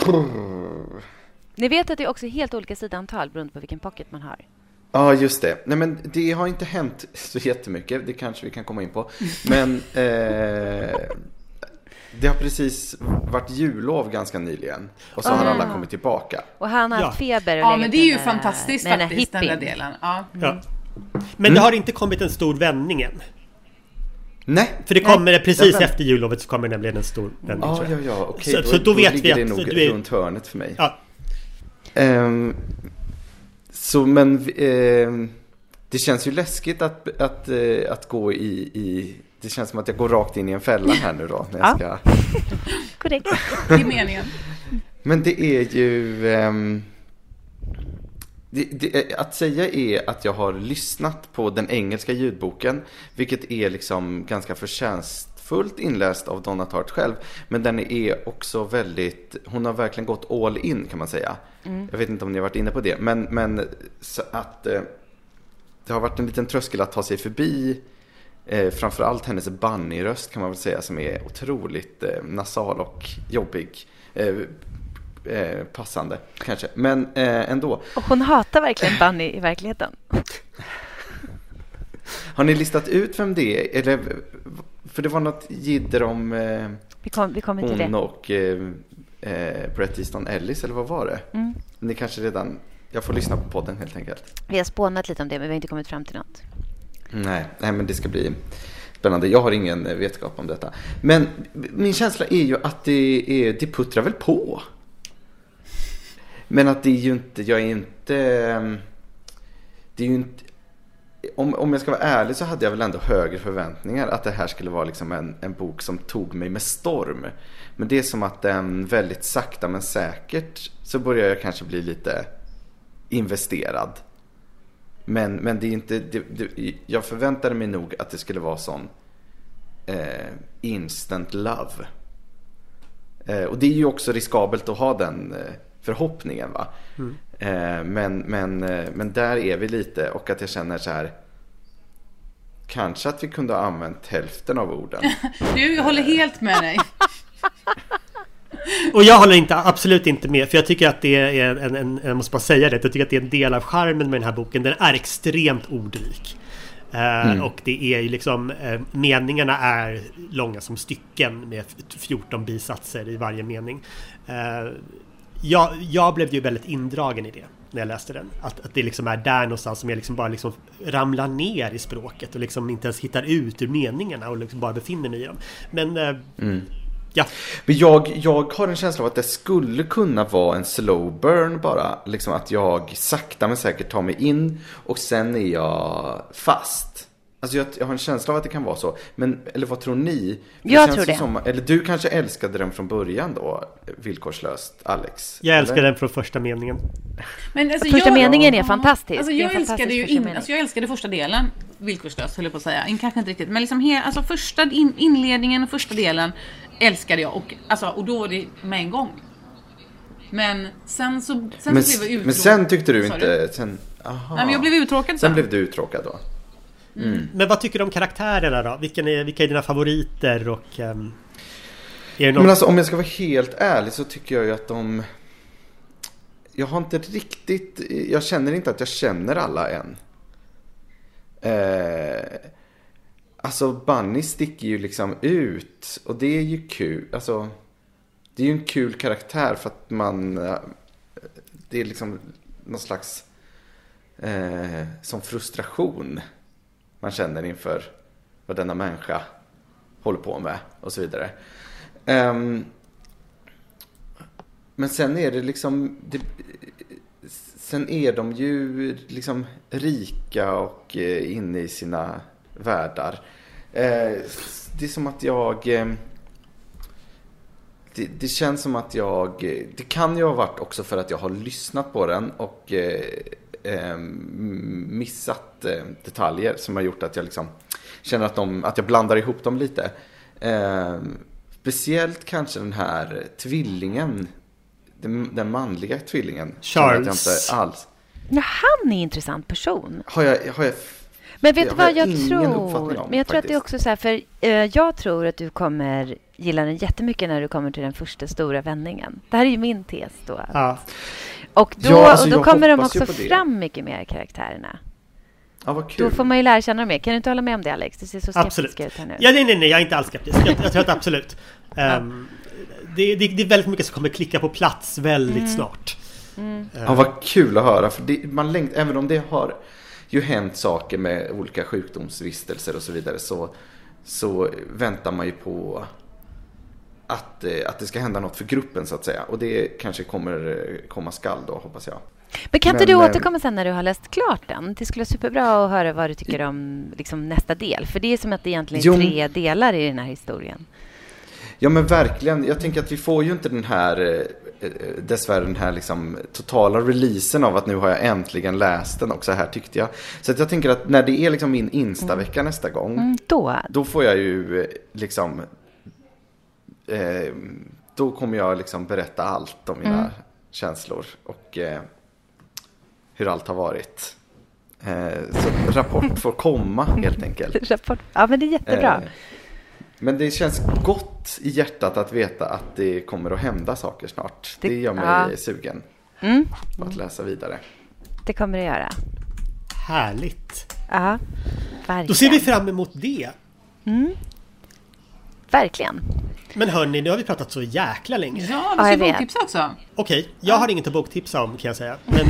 Ni vet att det är också helt olika sidantal beroende på vilken pocket man har. Ja, just det. Nej, men det har inte hänt så jättemycket. Det kanske vi kan komma in på. Men eh, det har precis varit jullov ganska nyligen. Och så ah. har alla kommit tillbaka. Och han har haft ja. feber. Och ja, men det är ju med, fantastiskt med faktiskt, den där delen. Ja. Ja. Men mm. det har inte kommit en stor vändning än. Nej. För det kommer precis ja, efter jullovet så kommer det nämligen en stor vändning. Ah, ja, ja, okej. Så, då, så då, då vet ligger vi att det nog du är... runt hörnet för mig. Ja. Um, så men uh, det känns ju läskigt att, att, uh, att gå i, i det känns som att jag går rakt in i en fälla här nu då när jag ska... Korrekt. Det är meningen. Men det är ju um, det, det, att säga är att jag har lyssnat på den engelska ljudboken, vilket är liksom ganska förtjänstfullt inläst av Donna Tartt själv, men den är också väldigt, hon har verkligen gått all in kan man säga. Mm. Jag vet inte om ni har varit inne på det, men, men så att eh, det har varit en liten tröskel att ta sig förbi eh, framförallt hennes Bunny-röst kan man väl säga, som är otroligt eh, nasal och jobbig. Eh, Eh, passande kanske, men eh, ändå. Och hon hatar verkligen Bunny i verkligheten. Har ni listat ut vem det är? Eller, för det var något jidder om eh, vi kom, vi kommer till hon det. och eh, eh, Bret Easton Ellis, eller vad var det? Mm. Ni kanske redan, jag får lyssna på podden helt enkelt. Vi har spånat lite om det, men vi har inte kommit fram till något. Nej, nej men det ska bli spännande. Jag har ingen vetskap om detta. Men min känsla är ju att det, är, det puttrar väl på. Men att det är ju inte, jag är inte, det är ju inte, om, om jag ska vara ärlig så hade jag väl ändå högre förväntningar att det här skulle vara liksom en, en bok som tog mig med storm. Men det är som att den väldigt sakta men säkert så börjar jag kanske bli lite investerad. Men, men det är inte, det, det, jag förväntade mig nog att det skulle vara sån eh, instant love. Eh, och det är ju också riskabelt att ha den eh, förhoppningen va. Mm. Eh, men, men, men där är vi lite, och att jag känner så här, kanske att vi kunde ha använt hälften av orden. Du, jag håller helt med dig. Och jag håller inte, absolut inte med, för jag tycker att det är en, en, jag måste bara säga det, jag tycker att det är en del av charmen med den här boken. Den är extremt ordrik. Uh, mm. Och det är ju liksom uh, meningarna är långa som stycken med fjorton bisatser i varje mening. Uh, Jag, jag blev ju väldigt indragen i det när jag läste den. Att, att det liksom är där någonstans som jag liksom bara liksom ramlar ner i språket och liksom inte ens hittar ut ur meningarna och liksom bara befinner mig i dem. Men eh, mm. ja. Men jag, jag har en känsla av att det skulle kunna vara en slow burn bara. Liksom att jag sakta men säkert tar mig in och sen är jag fast. Alltså jag, jag har en känsla av att det kan vara så. Men, eller vad tror ni? För jag det tror det. Som, eller du kanske älskade den från början då, villkorslöst, Alex? Jag älskar eller? den från första meningen. Men alltså första jag, meningen är fantastisk. Alltså jag, är älskade ju in, alltså jag älskade första delen, villkorslöst höll jag på att säga. Kanske inte riktigt, men liksom he, alltså första in, inledningen och första delen älskade jag. Och, alltså, och då var det med en gång. Men sen så, sen men, så blev jag uttråkad. Men sen tyckte du inte... Sen, aha. Nej, men jag blev uttråkad sen. Sen blev du uttråkad då. Mm. Men vad tycker du om karaktärerna då? Vilka är, vilka är dina favoriter? Och, um, är det någon... Men alltså om jag ska vara helt ärlig så tycker jag ju att de... Jag har inte riktigt... Jag känner inte att jag känner alla än. Eh, alltså Bunny sticker ju liksom ut. Och det är ju kul. Alltså, det är ju en kul karaktär för att man... Det är liksom någon slags... Eh, som frustration man känner inför vad denna människa håller på med och så vidare. Um, men sen är det liksom... Det, sen är de ju liksom rika och eh, inne i sina världar. Eh, det är som att jag... Eh, det, det känns som att jag... Det kan ju ha varit också för att jag har lyssnat på den och eh, eh, missat eh, detaljer som har gjort att jag liksom känner att, de, att jag blandar ihop dem lite. Eh, speciellt kanske den här tvillingen, den, den manliga tvillingen. Charles. Inte alls. Ja, han är en intressant person. Har jag... Har jag Men vet du vad jag ingen tror? Om, men jag faktiskt. tror att det är också så här, för eh, jag tror att du kommer gilla den jättemycket när du kommer till den första stora vändningen. Det här är ju min tes då. Ja. Och då, ja, alltså och då jag kommer de hoppas också ju på fram mycket mer karaktärerna. Ja, vad kul. Då får man ju lära känna dem mer. Kan du inte hålla med om det, Alex? Du ser så skeptisk ut här nu. Ja, nej, nej, nej, jag är inte alls skeptisk. Jag, jag tror att absolut. Um, det, det, det är väldigt mycket som kommer klicka på plats väldigt mm. snart. Mm. Ja, vad kul att höra. För det, man längt, även om det har ju hänt saker med olika sjukdomsvistelser och så vidare, så, så väntar man ju på att, att det ska hända något för gruppen, så att säga. Och det kanske kommer komma skall då, hoppas jag. Men kan inte Men, du återkomma sen när du har läst klart den? Det skulle vara superbra att höra vad du tycker om liksom, nästa del. För det är som att det egentligen är tre delar i den här historien. Ja, men verkligen. Jag tänker att vi får ju inte den här, dessvärre den här liksom totala releasen av att nu har jag äntligen läst den också här, tyckte jag. Så att jag tänker att när det är liksom min Insta-vecka mm. nästa gång, mm, då. då får jag ju liksom, eh, då kommer jag liksom berätta allt om mina mm. känslor och eh, hur allt har varit. Eh, så rapport får komma helt enkelt. rapport. Ja, men det är jättebra. Eh, Men det känns gott i hjärtat att veta att det kommer att hända saker snart. Det, det gör mig ja. sugen mm. på att läsa vidare. Det kommer det göra. Härligt. Ja, verkligen. Då ser vi fram emot det. Mm. Verkligen. Men hörni, nu har vi pratat så jäkla länge. Ja, du ska ja, boktipsa också. Okej, okay, jag ja. har inget att boktipsa om, kan jag säga. Men...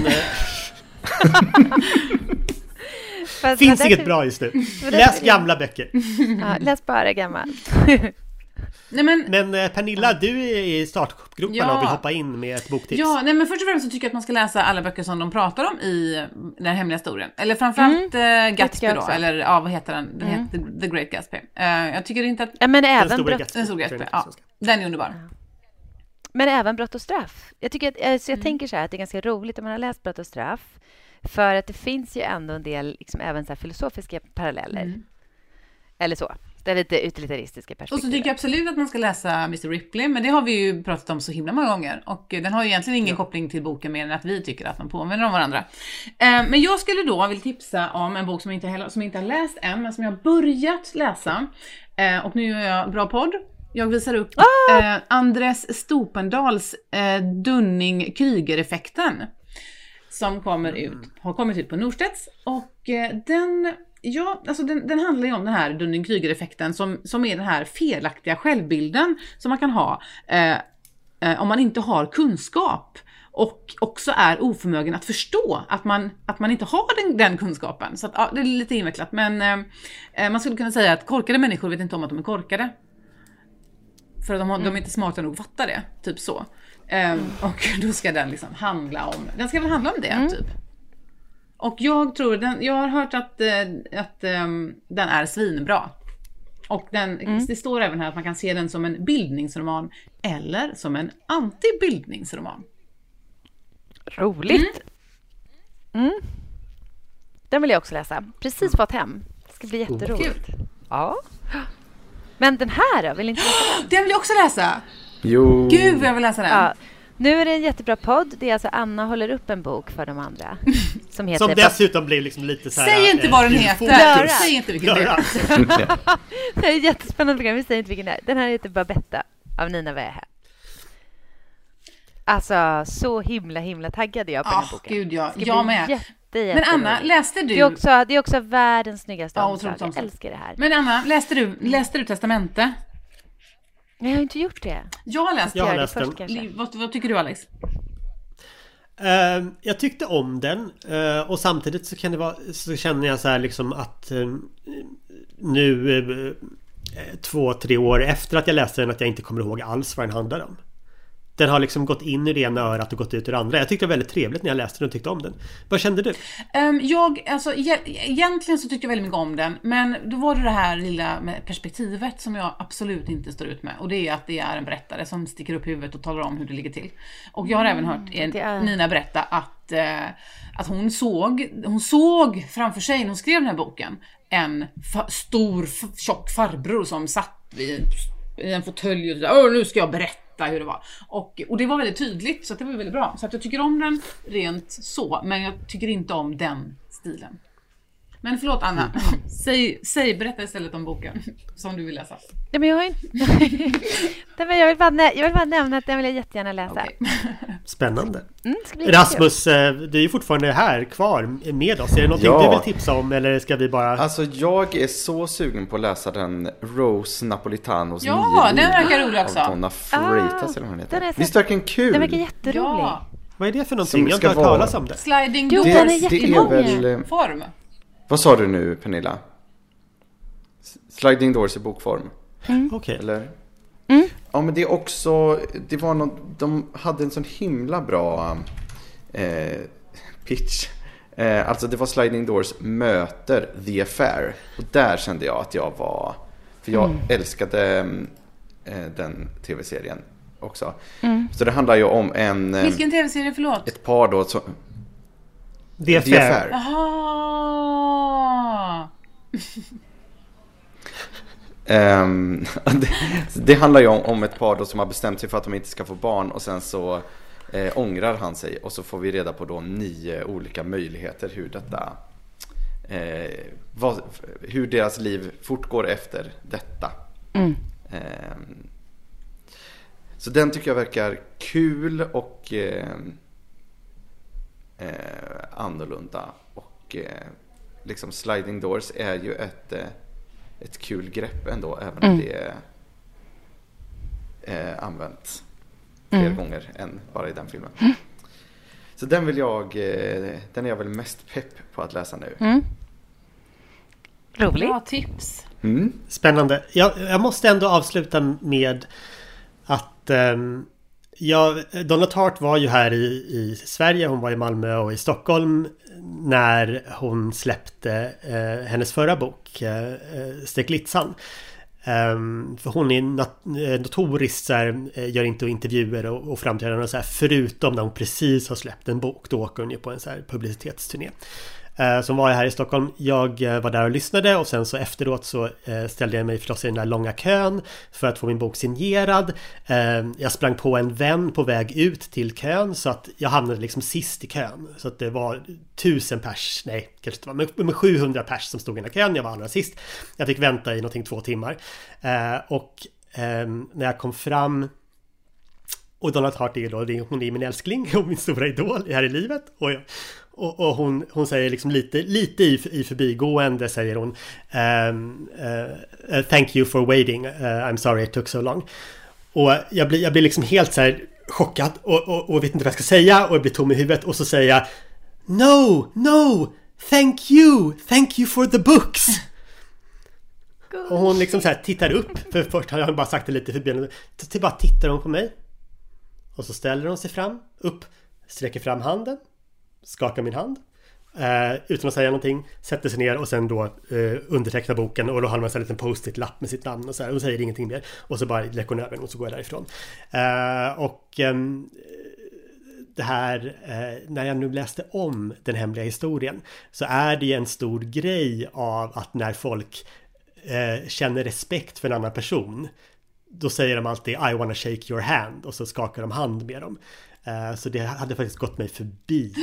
Fast finns inget därför... bra just nu. Läs gamla böcker. Ja, läs bara gamla. Nej, men... men Pernilla, du är i startgroparna ja. och vill hoppa in med ett boktips. Ja, nej, men först och främst så tycker jag att man ska läsa alla böcker som de pratar om i den hemliga historien. Eller framförallt mm. uh, Gatsby då. Eller ja, vad heter den? Den mm. heter The Great Gatsby. Uh, jag tycker inte att... Ja, men även den stora brott... Den stora Gatsby. Ja, den är underbar. Ja. Men även Brott och straff. Jag, tycker att, alltså, jag mm. tänker så här att det är ganska roligt om man har läst Brott och straff. För att det finns ju ändå en del liksom, även så här filosofiska paralleller. Mm. Eller så. Det är lite utilitaristiska perspektiv. Och så tycker jag absolut att man ska läsa mister Ripley. Men det har vi ju pratat om så himla många gånger. Och den har ju egentligen ingen ja. koppling till boken mer än att vi tycker att de påminner om varandra. Eh, men jag skulle då vilja tipsa om en bok som jag inte, heller, som jag inte har läst än. Men som jag har börjat läsa. Eh, och nu gör jag bra podd. Jag visar upp ah! eh, Andres Stopendals eh, Dunning-Kruger-effekten. Som kommer ut, har kommit ut på Norstedts. Och eh, den, ja, alltså den, den handlar ju om den här Dunning-Kruger-effekten som, som är den här felaktiga självbilden som man kan ha eh, eh, om man inte har kunskap. Och också är oförmögen att förstå att man, att man inte har den, den kunskapen. Så att, ja, det är lite invecklat. Men eh, man skulle kunna säga att korkade människor vet inte om att de är korkade. För att de, har, mm. de är inte smarta nog att fatta det. Typ så. Um, mm. Och då ska den liksom handla om... Den ska väl handla om det, mm. typ. Och jag tror... Den, jag har hört att, uh, att um, den är svinbra. Och den, mm. det står även här att man kan se den som en bildningsroman. Eller som en antibildningsroman. Roligt. Mm. Mm. Den vill jag också läsa. Precis fått hem. Det ska bli jätteroligt. Oh, ja. Men den här då? Vill inte läsa den? Den vill jag också läsa. Jo. Gud, vad jag vill läsa den. Ja. Nu är det en jättebra podd. Det är alltså Anna håller upp en bok för de andra. Som heter... Som dessutom blir liksom lite så här... Säg inte vad den heter. Löra. Säg inte vilken det är. Det är ett jättespännande program. Vi säger inte vilken det är. Den här heter Babetta av Nina Wähä. Alltså, så himla, himla taggad jag på oh, den här boken. Gud, ja. Jag med. Jätte, Men Anna, läste du... Det är också, det är också världens snyggaste ja, omslag. Jag älskar det här. Men Anna, läste du, läste du Testamente? Nej, jag har inte gjort det. Jag har läst, jag har läst den. Först, vad, vad tycker du, Alex? Uh, jag tyckte om den. Uh, och samtidigt så, kan det vara, så känner jag så här liksom att uh, nu... Uh, två, tre år efter att jag läste den att jag inte kommer ihåg alls vad den handlar om. Den har liksom gått in i det ena örat och gått ut ur det andra. Jag tyckte det var väldigt trevligt när jag läste den och tyckte om den. Vad kände du? Um, jag, alltså, egentligen så tyckte jag väldigt mycket om den. Men då var det det här lilla med perspektivet som jag absolut inte står ut med. Och det är att det är en berättare som sticker upp huvudet och talar om hur det ligger till. Och jag har mm, även hört en, är... Nina berätta att, uh, att hon, såg, hon såg framför sig när hon skrev den här boken en fa- stor, f- tjock farbror som satt vid i en fåtölj och sådär, åh nu ska jag berätta hur det var. Och, och det var väldigt tydligt, så att det var väldigt bra. Så att jag tycker om den rent så, men jag tycker inte om den stilen. Men förlåt Anna, mm. säg, säg, berätta istället om boken som du vill läsa. Ja, men jag, har inte... Nej, jag, vill bara nä- jag vill bara nämna att den vill jag jättegärna läsa. Okay. Spännande. Mm, Rasmus, kul. Du är ju fortfarande här kvar med oss. Är det någonting ja. du vill tipsa om eller ska vi bara... Alltså jag är så sugen på att läsa den Rose Napolitanos Ja, den verkar rolig också. Donna Freitas ah, eller vad hon heter. Visst verkar den kul? Den verkar jätterolig. Ja. Vad är det för någonting? Jag har inte hört talas om det. Sliding Doors. Det, den är jättelång. Det är väl... Form. Vad sa du nu, Pernilla? Sliding Doors i bokform. Mm. Okej. Okay. Eller? Mm. Ja, men det är också... Det var någon, de hade en sån himla bra eh, pitch. Eh, alltså det var Sliding Doors möter The Affair. Och där kände jag att jag var... För jag mm. älskade eh, den tv-serien också. Mm. Så det handlar ju om en... Eh, Vilken tv-serie, förlåt? Ett par då... Så, The Affair. The Affair. Aha. um, det, det handlar ju om, om ett par då som har bestämt sig för att de inte ska få barn. Och sen så eh, ångrar han sig. Och så får vi reda på då nio olika möjligheter hur detta... Eh, vad, hur deras liv fortgår efter detta. Mm. Eh, så den tycker jag verkar kul och... Eh, Eh, annorlunda och eh, liksom Sliding Doors är ju ett, eh, ett kul grepp ändå, även om mm. det är eh, använt fler mm. gånger än bara i den filmen. Mm. Så den vill jag eh, den är jag väl mest pepp på att läsa nu. Mm. Roligt. Bra tips. Mm. Spännande. Jag, jag måste ändå avsluta med att um, Ja, Donna Tartt var ju här i, i Sverige, hon var i Malmö och i Stockholm när hon släppte eh, hennes förra bok, eh, Steglitsan. Um, för hon är not- notoriskt så här, gör inte intervjuer och, och framträdanden och så här, förutom när hon precis har släppt en bok, då åker hon ju på en så här publicitetsturné. Uh, som var jag här i Stockholm. Jag uh, var där och lyssnade och sen så efteråt så uh, ställde jag mig förstås i den där långa kön för att få min bok signerad. Uh, jag sprang på en vän på väg ut till kön så att jag hamnade liksom sist i kön. Så att det var tusen pers, nej kanske inte var, men, men sjuhundra pers som stod i den här kön. Jag var allra sist. Jag fick vänta i någonting två timmar. Uh, och um, när jag kom fram och Donna Tartt är då, hon är min älskling och min stora idol här i livet och jag Och, och hon, hon säger liksom lite, lite i, i förbigående säger hon um, uh, thank you for waiting, uh, I'm sorry it took so long. Och jag blir, jag blir liksom helt så här chockad och, och, och vet inte vad jag ska säga och jag blir tom i huvudet och så säger jag no, no, thank you, thank you for the books. Och hon liksom så här tittar upp, för först hade jag bara sagt det lite förbi, till bara tittar hon på mig och så ställer hon sig fram, upp, sträcker fram handen, skakar min hand eh, utan att säga någonting, sätter sig ner och sen då eh, undertecknar boken och då har man en liten post-it-lapp med sitt namn och så här, och säger ingenting mer och så bara läcker hon över och så går jag därifrån. Eh, och eh, det här, eh, när jag nu läste om den hemliga historien så är det en stor grej av att när folk eh, känner respekt för en annan person då säger de alltid I wanna shake your hand och så skakar de hand med dem. Uh, så det hade faktiskt gått mig förbi.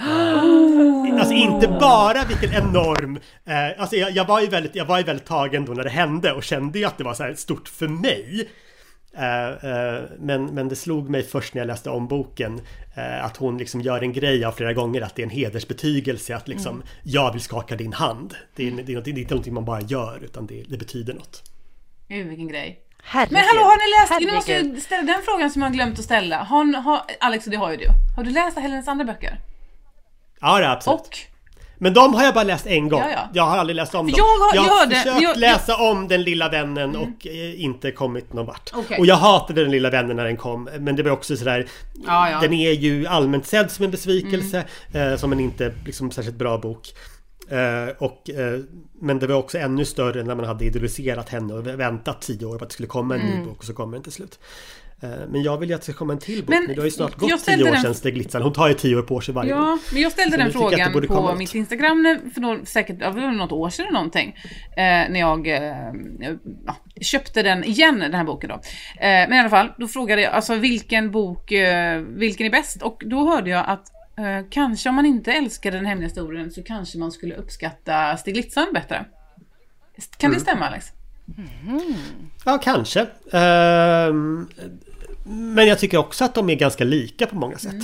Uh, alltså inte bara vilken enorm uh, alltså jag, jag, var ju väldigt, jag var ju väldigt tagen då när det hände och kände ju att det var så här stort för mig. Uh, uh, men, men det slog mig först när jag läste om boken uh, att hon liksom gör en grej av flera gånger att det är en hedersbetygelse att liksom mm. jag vill skaka din hand. Det är, det är, något, det är inte någonting man bara gör utan det, det betyder något. Gud, vilken grej. Herregud. Men hallå, har ni läst? Herregud. Nu måste jag ställa den frågan som jag har glömt att ställa. Har, har, Alex, och det har ju du. Har du läst Helens andra böcker? Ja, det absolut. Och? Men de har jag bara läst en gång. Ja, ja. Jag har aldrig läst om dem. Jag har, jag jag har hörde, försökt jag, läsa jag, om Den lilla vännen mm. och eh, inte kommit någon vart. Okay. Och jag hatade Den lilla vännen när den kom. Men det var också sådär, ja, ja. den är ju allmänt sedd som en besvikelse. Mm. Eh, som en inte liksom, särskilt bra bok. Eh, och, eh, men det var också ännu större när man hade idealiserat henne och väntat tio år på att det skulle komma en mm. ny bok och så kommer den till slut. Men jag vill ju att det ska komma en till bok. Men, men det har ju snart gått tio år den... sedan Steglitzan. Hon tar ju tio år på sig varje ja, år. Men jag ställde så den frågan på mitt Instagram för då, säkert för något år sedan eller någonting. Eh, när jag eh, ja, köpte den igen, den här boken då. Eh, men i alla fall, då frågade jag alltså vilken bok, eh, vilken är bäst? Och då hörde jag att eh, kanske om man inte älskar Den hemliga historien så kanske man skulle uppskatta Steglitzan bättre. Kan mm. det stämma, Alex? Mm. Ja, kanske. Uh, men jag tycker också att de är ganska lika på många sätt. Mm.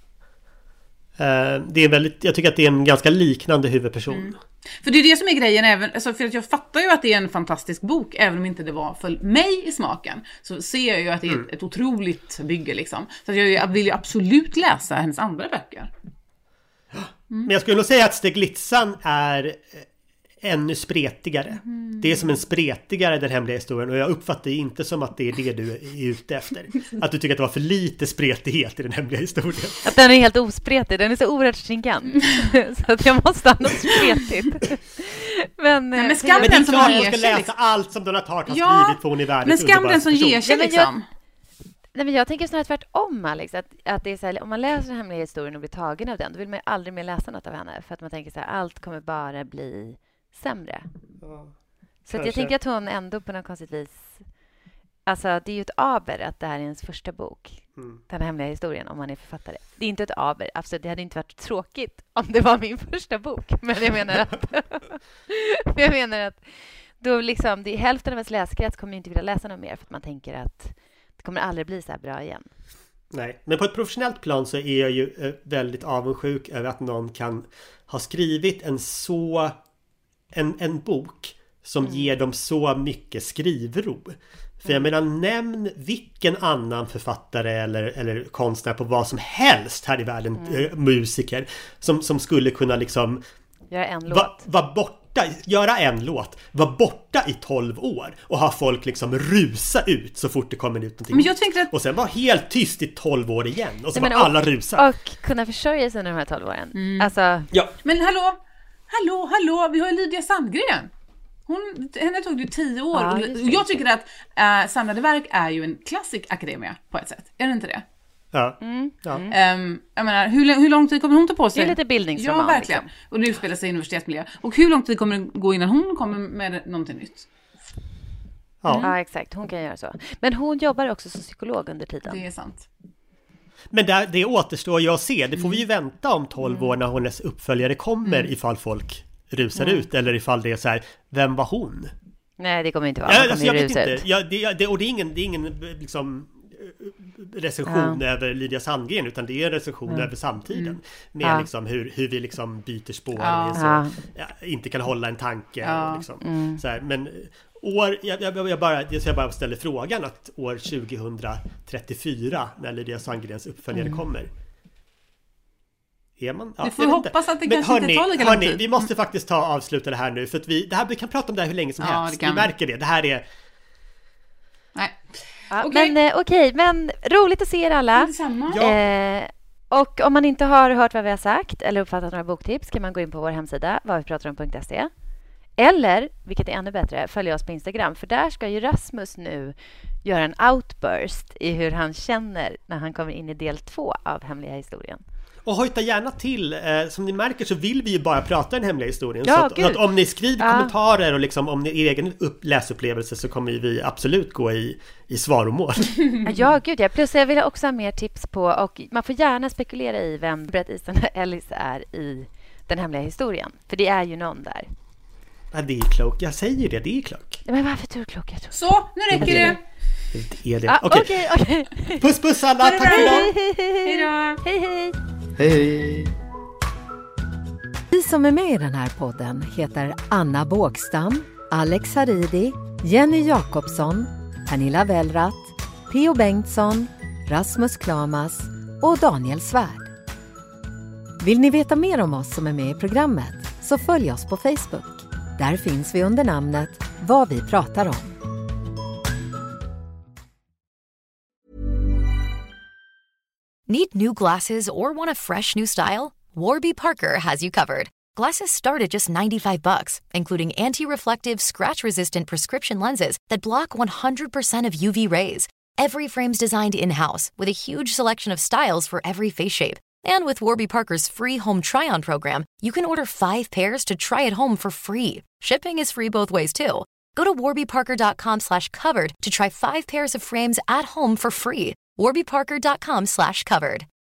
Uh, det är väldigt, jag tycker att det är en ganska liknande huvudperson. Mm. För det är det som är grejen även, alltså för att jag fattar ju att det är en fantastisk bok, även om inte det var för mig i smaken, så ser jag ju att det är mm. ett, ett otroligt bygge liksom. Så jag, jag vill ju absolut läsa hennes andra böcker. Mm. Men jag skulle nog säga att Steglitzan är ännu spretigare. Mm. Det är som en spretigare Den hemliga historien, och jag uppfattar inte som att det är det du är ute efter. Att du tycker att det var för lite spretighet i Den hemliga historien. Att den är helt ospretig, den är så oerhört stringent. Så att jag måste ha något spretigt. Men, men skam men den som ger sig. Man ska läsa liksom allt som Donna Tartt har ja, skrivit för hon är världens men skam den som ger sig liksom. Nej, men jag tänker snarare tvärtom, Alex, att, att det är så här, om man läser Den hemliga historien och blir tagen av den, då vill man ju aldrig mer läsa något av henne, för att man tänker så här, allt kommer bara bli sämre. Ja, så att jag tänker att hon ändå på något konstigt vis, alltså det är ju ett aber att det här är ens första bok, mm. Den hemliga historien, om man är författare. Det är inte ett aber, alltså det hade inte varit tråkigt om det var min första bok, men jag menar att jag menar att då liksom, det är hälften av ens läskrets kommer inte vilja läsa något mer, för att man tänker att det kommer aldrig bli så här bra igen. Nej, men på ett professionellt plan så är jag ju väldigt avundsjuk över att någon kan ha skrivit en så en, en bok som mm. ger dem så mycket skrivro. För jag menar, nämn vilken annan författare eller, eller konstnär på vad som helst här i världen, mm. äh, musiker, som, som skulle kunna liksom göra en låt. Va, va borta, göra en låt, vara borta i tolv år och ha folk liksom rusa ut så fort det kommer ut någonting. Men jag tänker att... Och sen vara helt tyst i tolv år igen och så Nej, var och, alla rusar. Och kunna försörja sig under de här tolv åren. Mm. Alltså... Ja. Men hallå, hallå, hallå, vi har Lydia Sandgren. Hon, henne tog det ju tio år. Ja, jag tycker att äh, Samlade verk är ju en klassik akademia på ett sätt. Är det inte det? Ja. Mm. ja. Um, jag menar, hur, hur lång tid kommer hon ta på sig? Det är lite bildningsroman. Ja, verkligen. Liksom. Och nu spelar sig i universitetsmiljö. Och hur lång tid kommer det gå innan hon kommer med någonting nytt? Ja. Mm. Ja, exakt. Hon kan göra så. Men hon jobbar också som psykolog under tiden. Det är sant. Men det, det återstår jag att se. Det får vi ju vänta om tolv år när hennes uppföljare kommer, mm. ifall folk rusar mm. ut. Eller ifall det är så här, vem var hon? Nej, det kommer inte vara. Ja, alltså, jag vet inte. Ja, det, det, och det är ingen, det är ingen liksom recension ja. över Lydia Sandgren, utan det är en recension mm. över samtiden. Mm. Med ja. liksom hur, hur vi liksom byter spår ja. och så, ja, inte kan hålla en tanke. Ja. Och liksom, mm. så här, men år, jag, jag, jag, bara, jag bara ställer frågan att år tjugohundratrettiofyra, när Lydia Sandgrens uppföljare mm. kommer, är man, ja, vi får hoppas att det kanske hörni, inte tar lika lång tid. Vi måste faktiskt ta avsluta det här nu, för att vi, det här, vi kan prata om det här hur länge som ja, helst. Vi märker det. Det här är... Nej. Ja, okay. Men eh, okej, men roligt att se er alla. Ja. Eh, och om man inte har hört vad vi har sagt eller uppfattat några boktips kan man gå in på vår hemsida vad vi pratar om punkt se. Eller, vilket är ännu bättre, följa oss på Instagram. För där ska ju Rasmus nu göra en outburst i hur han känner när han kommer in i del två av Hemliga historien. Och hojta gärna till, eh, som ni märker så vill vi ju bara prata den hemliga historien. Ja, så, att, så att om ni skriver ja. kommentarer och liksom om ni egen upp, läsupplevelse så kommer vi absolut gå i, i svaromål. Ja, gud ja. Plus jag vill också ha mer tips på, och man får gärna spekulera i vem Bret Easton Ellis är i den hemliga historien. För det är ju någon där. Ja, det är Cloak. Jag säger det, det är Cloak. Men varför tror du Cloak? Jag tror. Så, nu räcker det. Det är det. Ah, Okej. Okay. Okay, okay. Puss puss alla, tack för idag. Hej då. Hej hej. Hej. Vi som är med i den här podden heter Anna Bågstam, Alex Haridi, Jenny Jakobsson, Pernilla Wellrath, P O Bengtsson, Rasmus Klamas och Daniel Svärd. Vill ni veta mer om oss som är med i programmet så följ oss på Facebook. Där finns vi under namnet Vad vi pratar om. Need new glasses or want a fresh new style? Warby Parker has you covered. Glasses start at just ninety-five bucks, including anti-reflective, scratch-resistant prescription lenses that block one hundred percent of U V rays. Every frame's designed in-house with a huge selection of styles for every face shape. And with Warby Parker's free home try-on program, you can order five pairs to try at home for free. Shipping is free both ways too. Go to warbyparker.com slash covered to try five pairs of frames at home for free. warbyparker.com slash covered.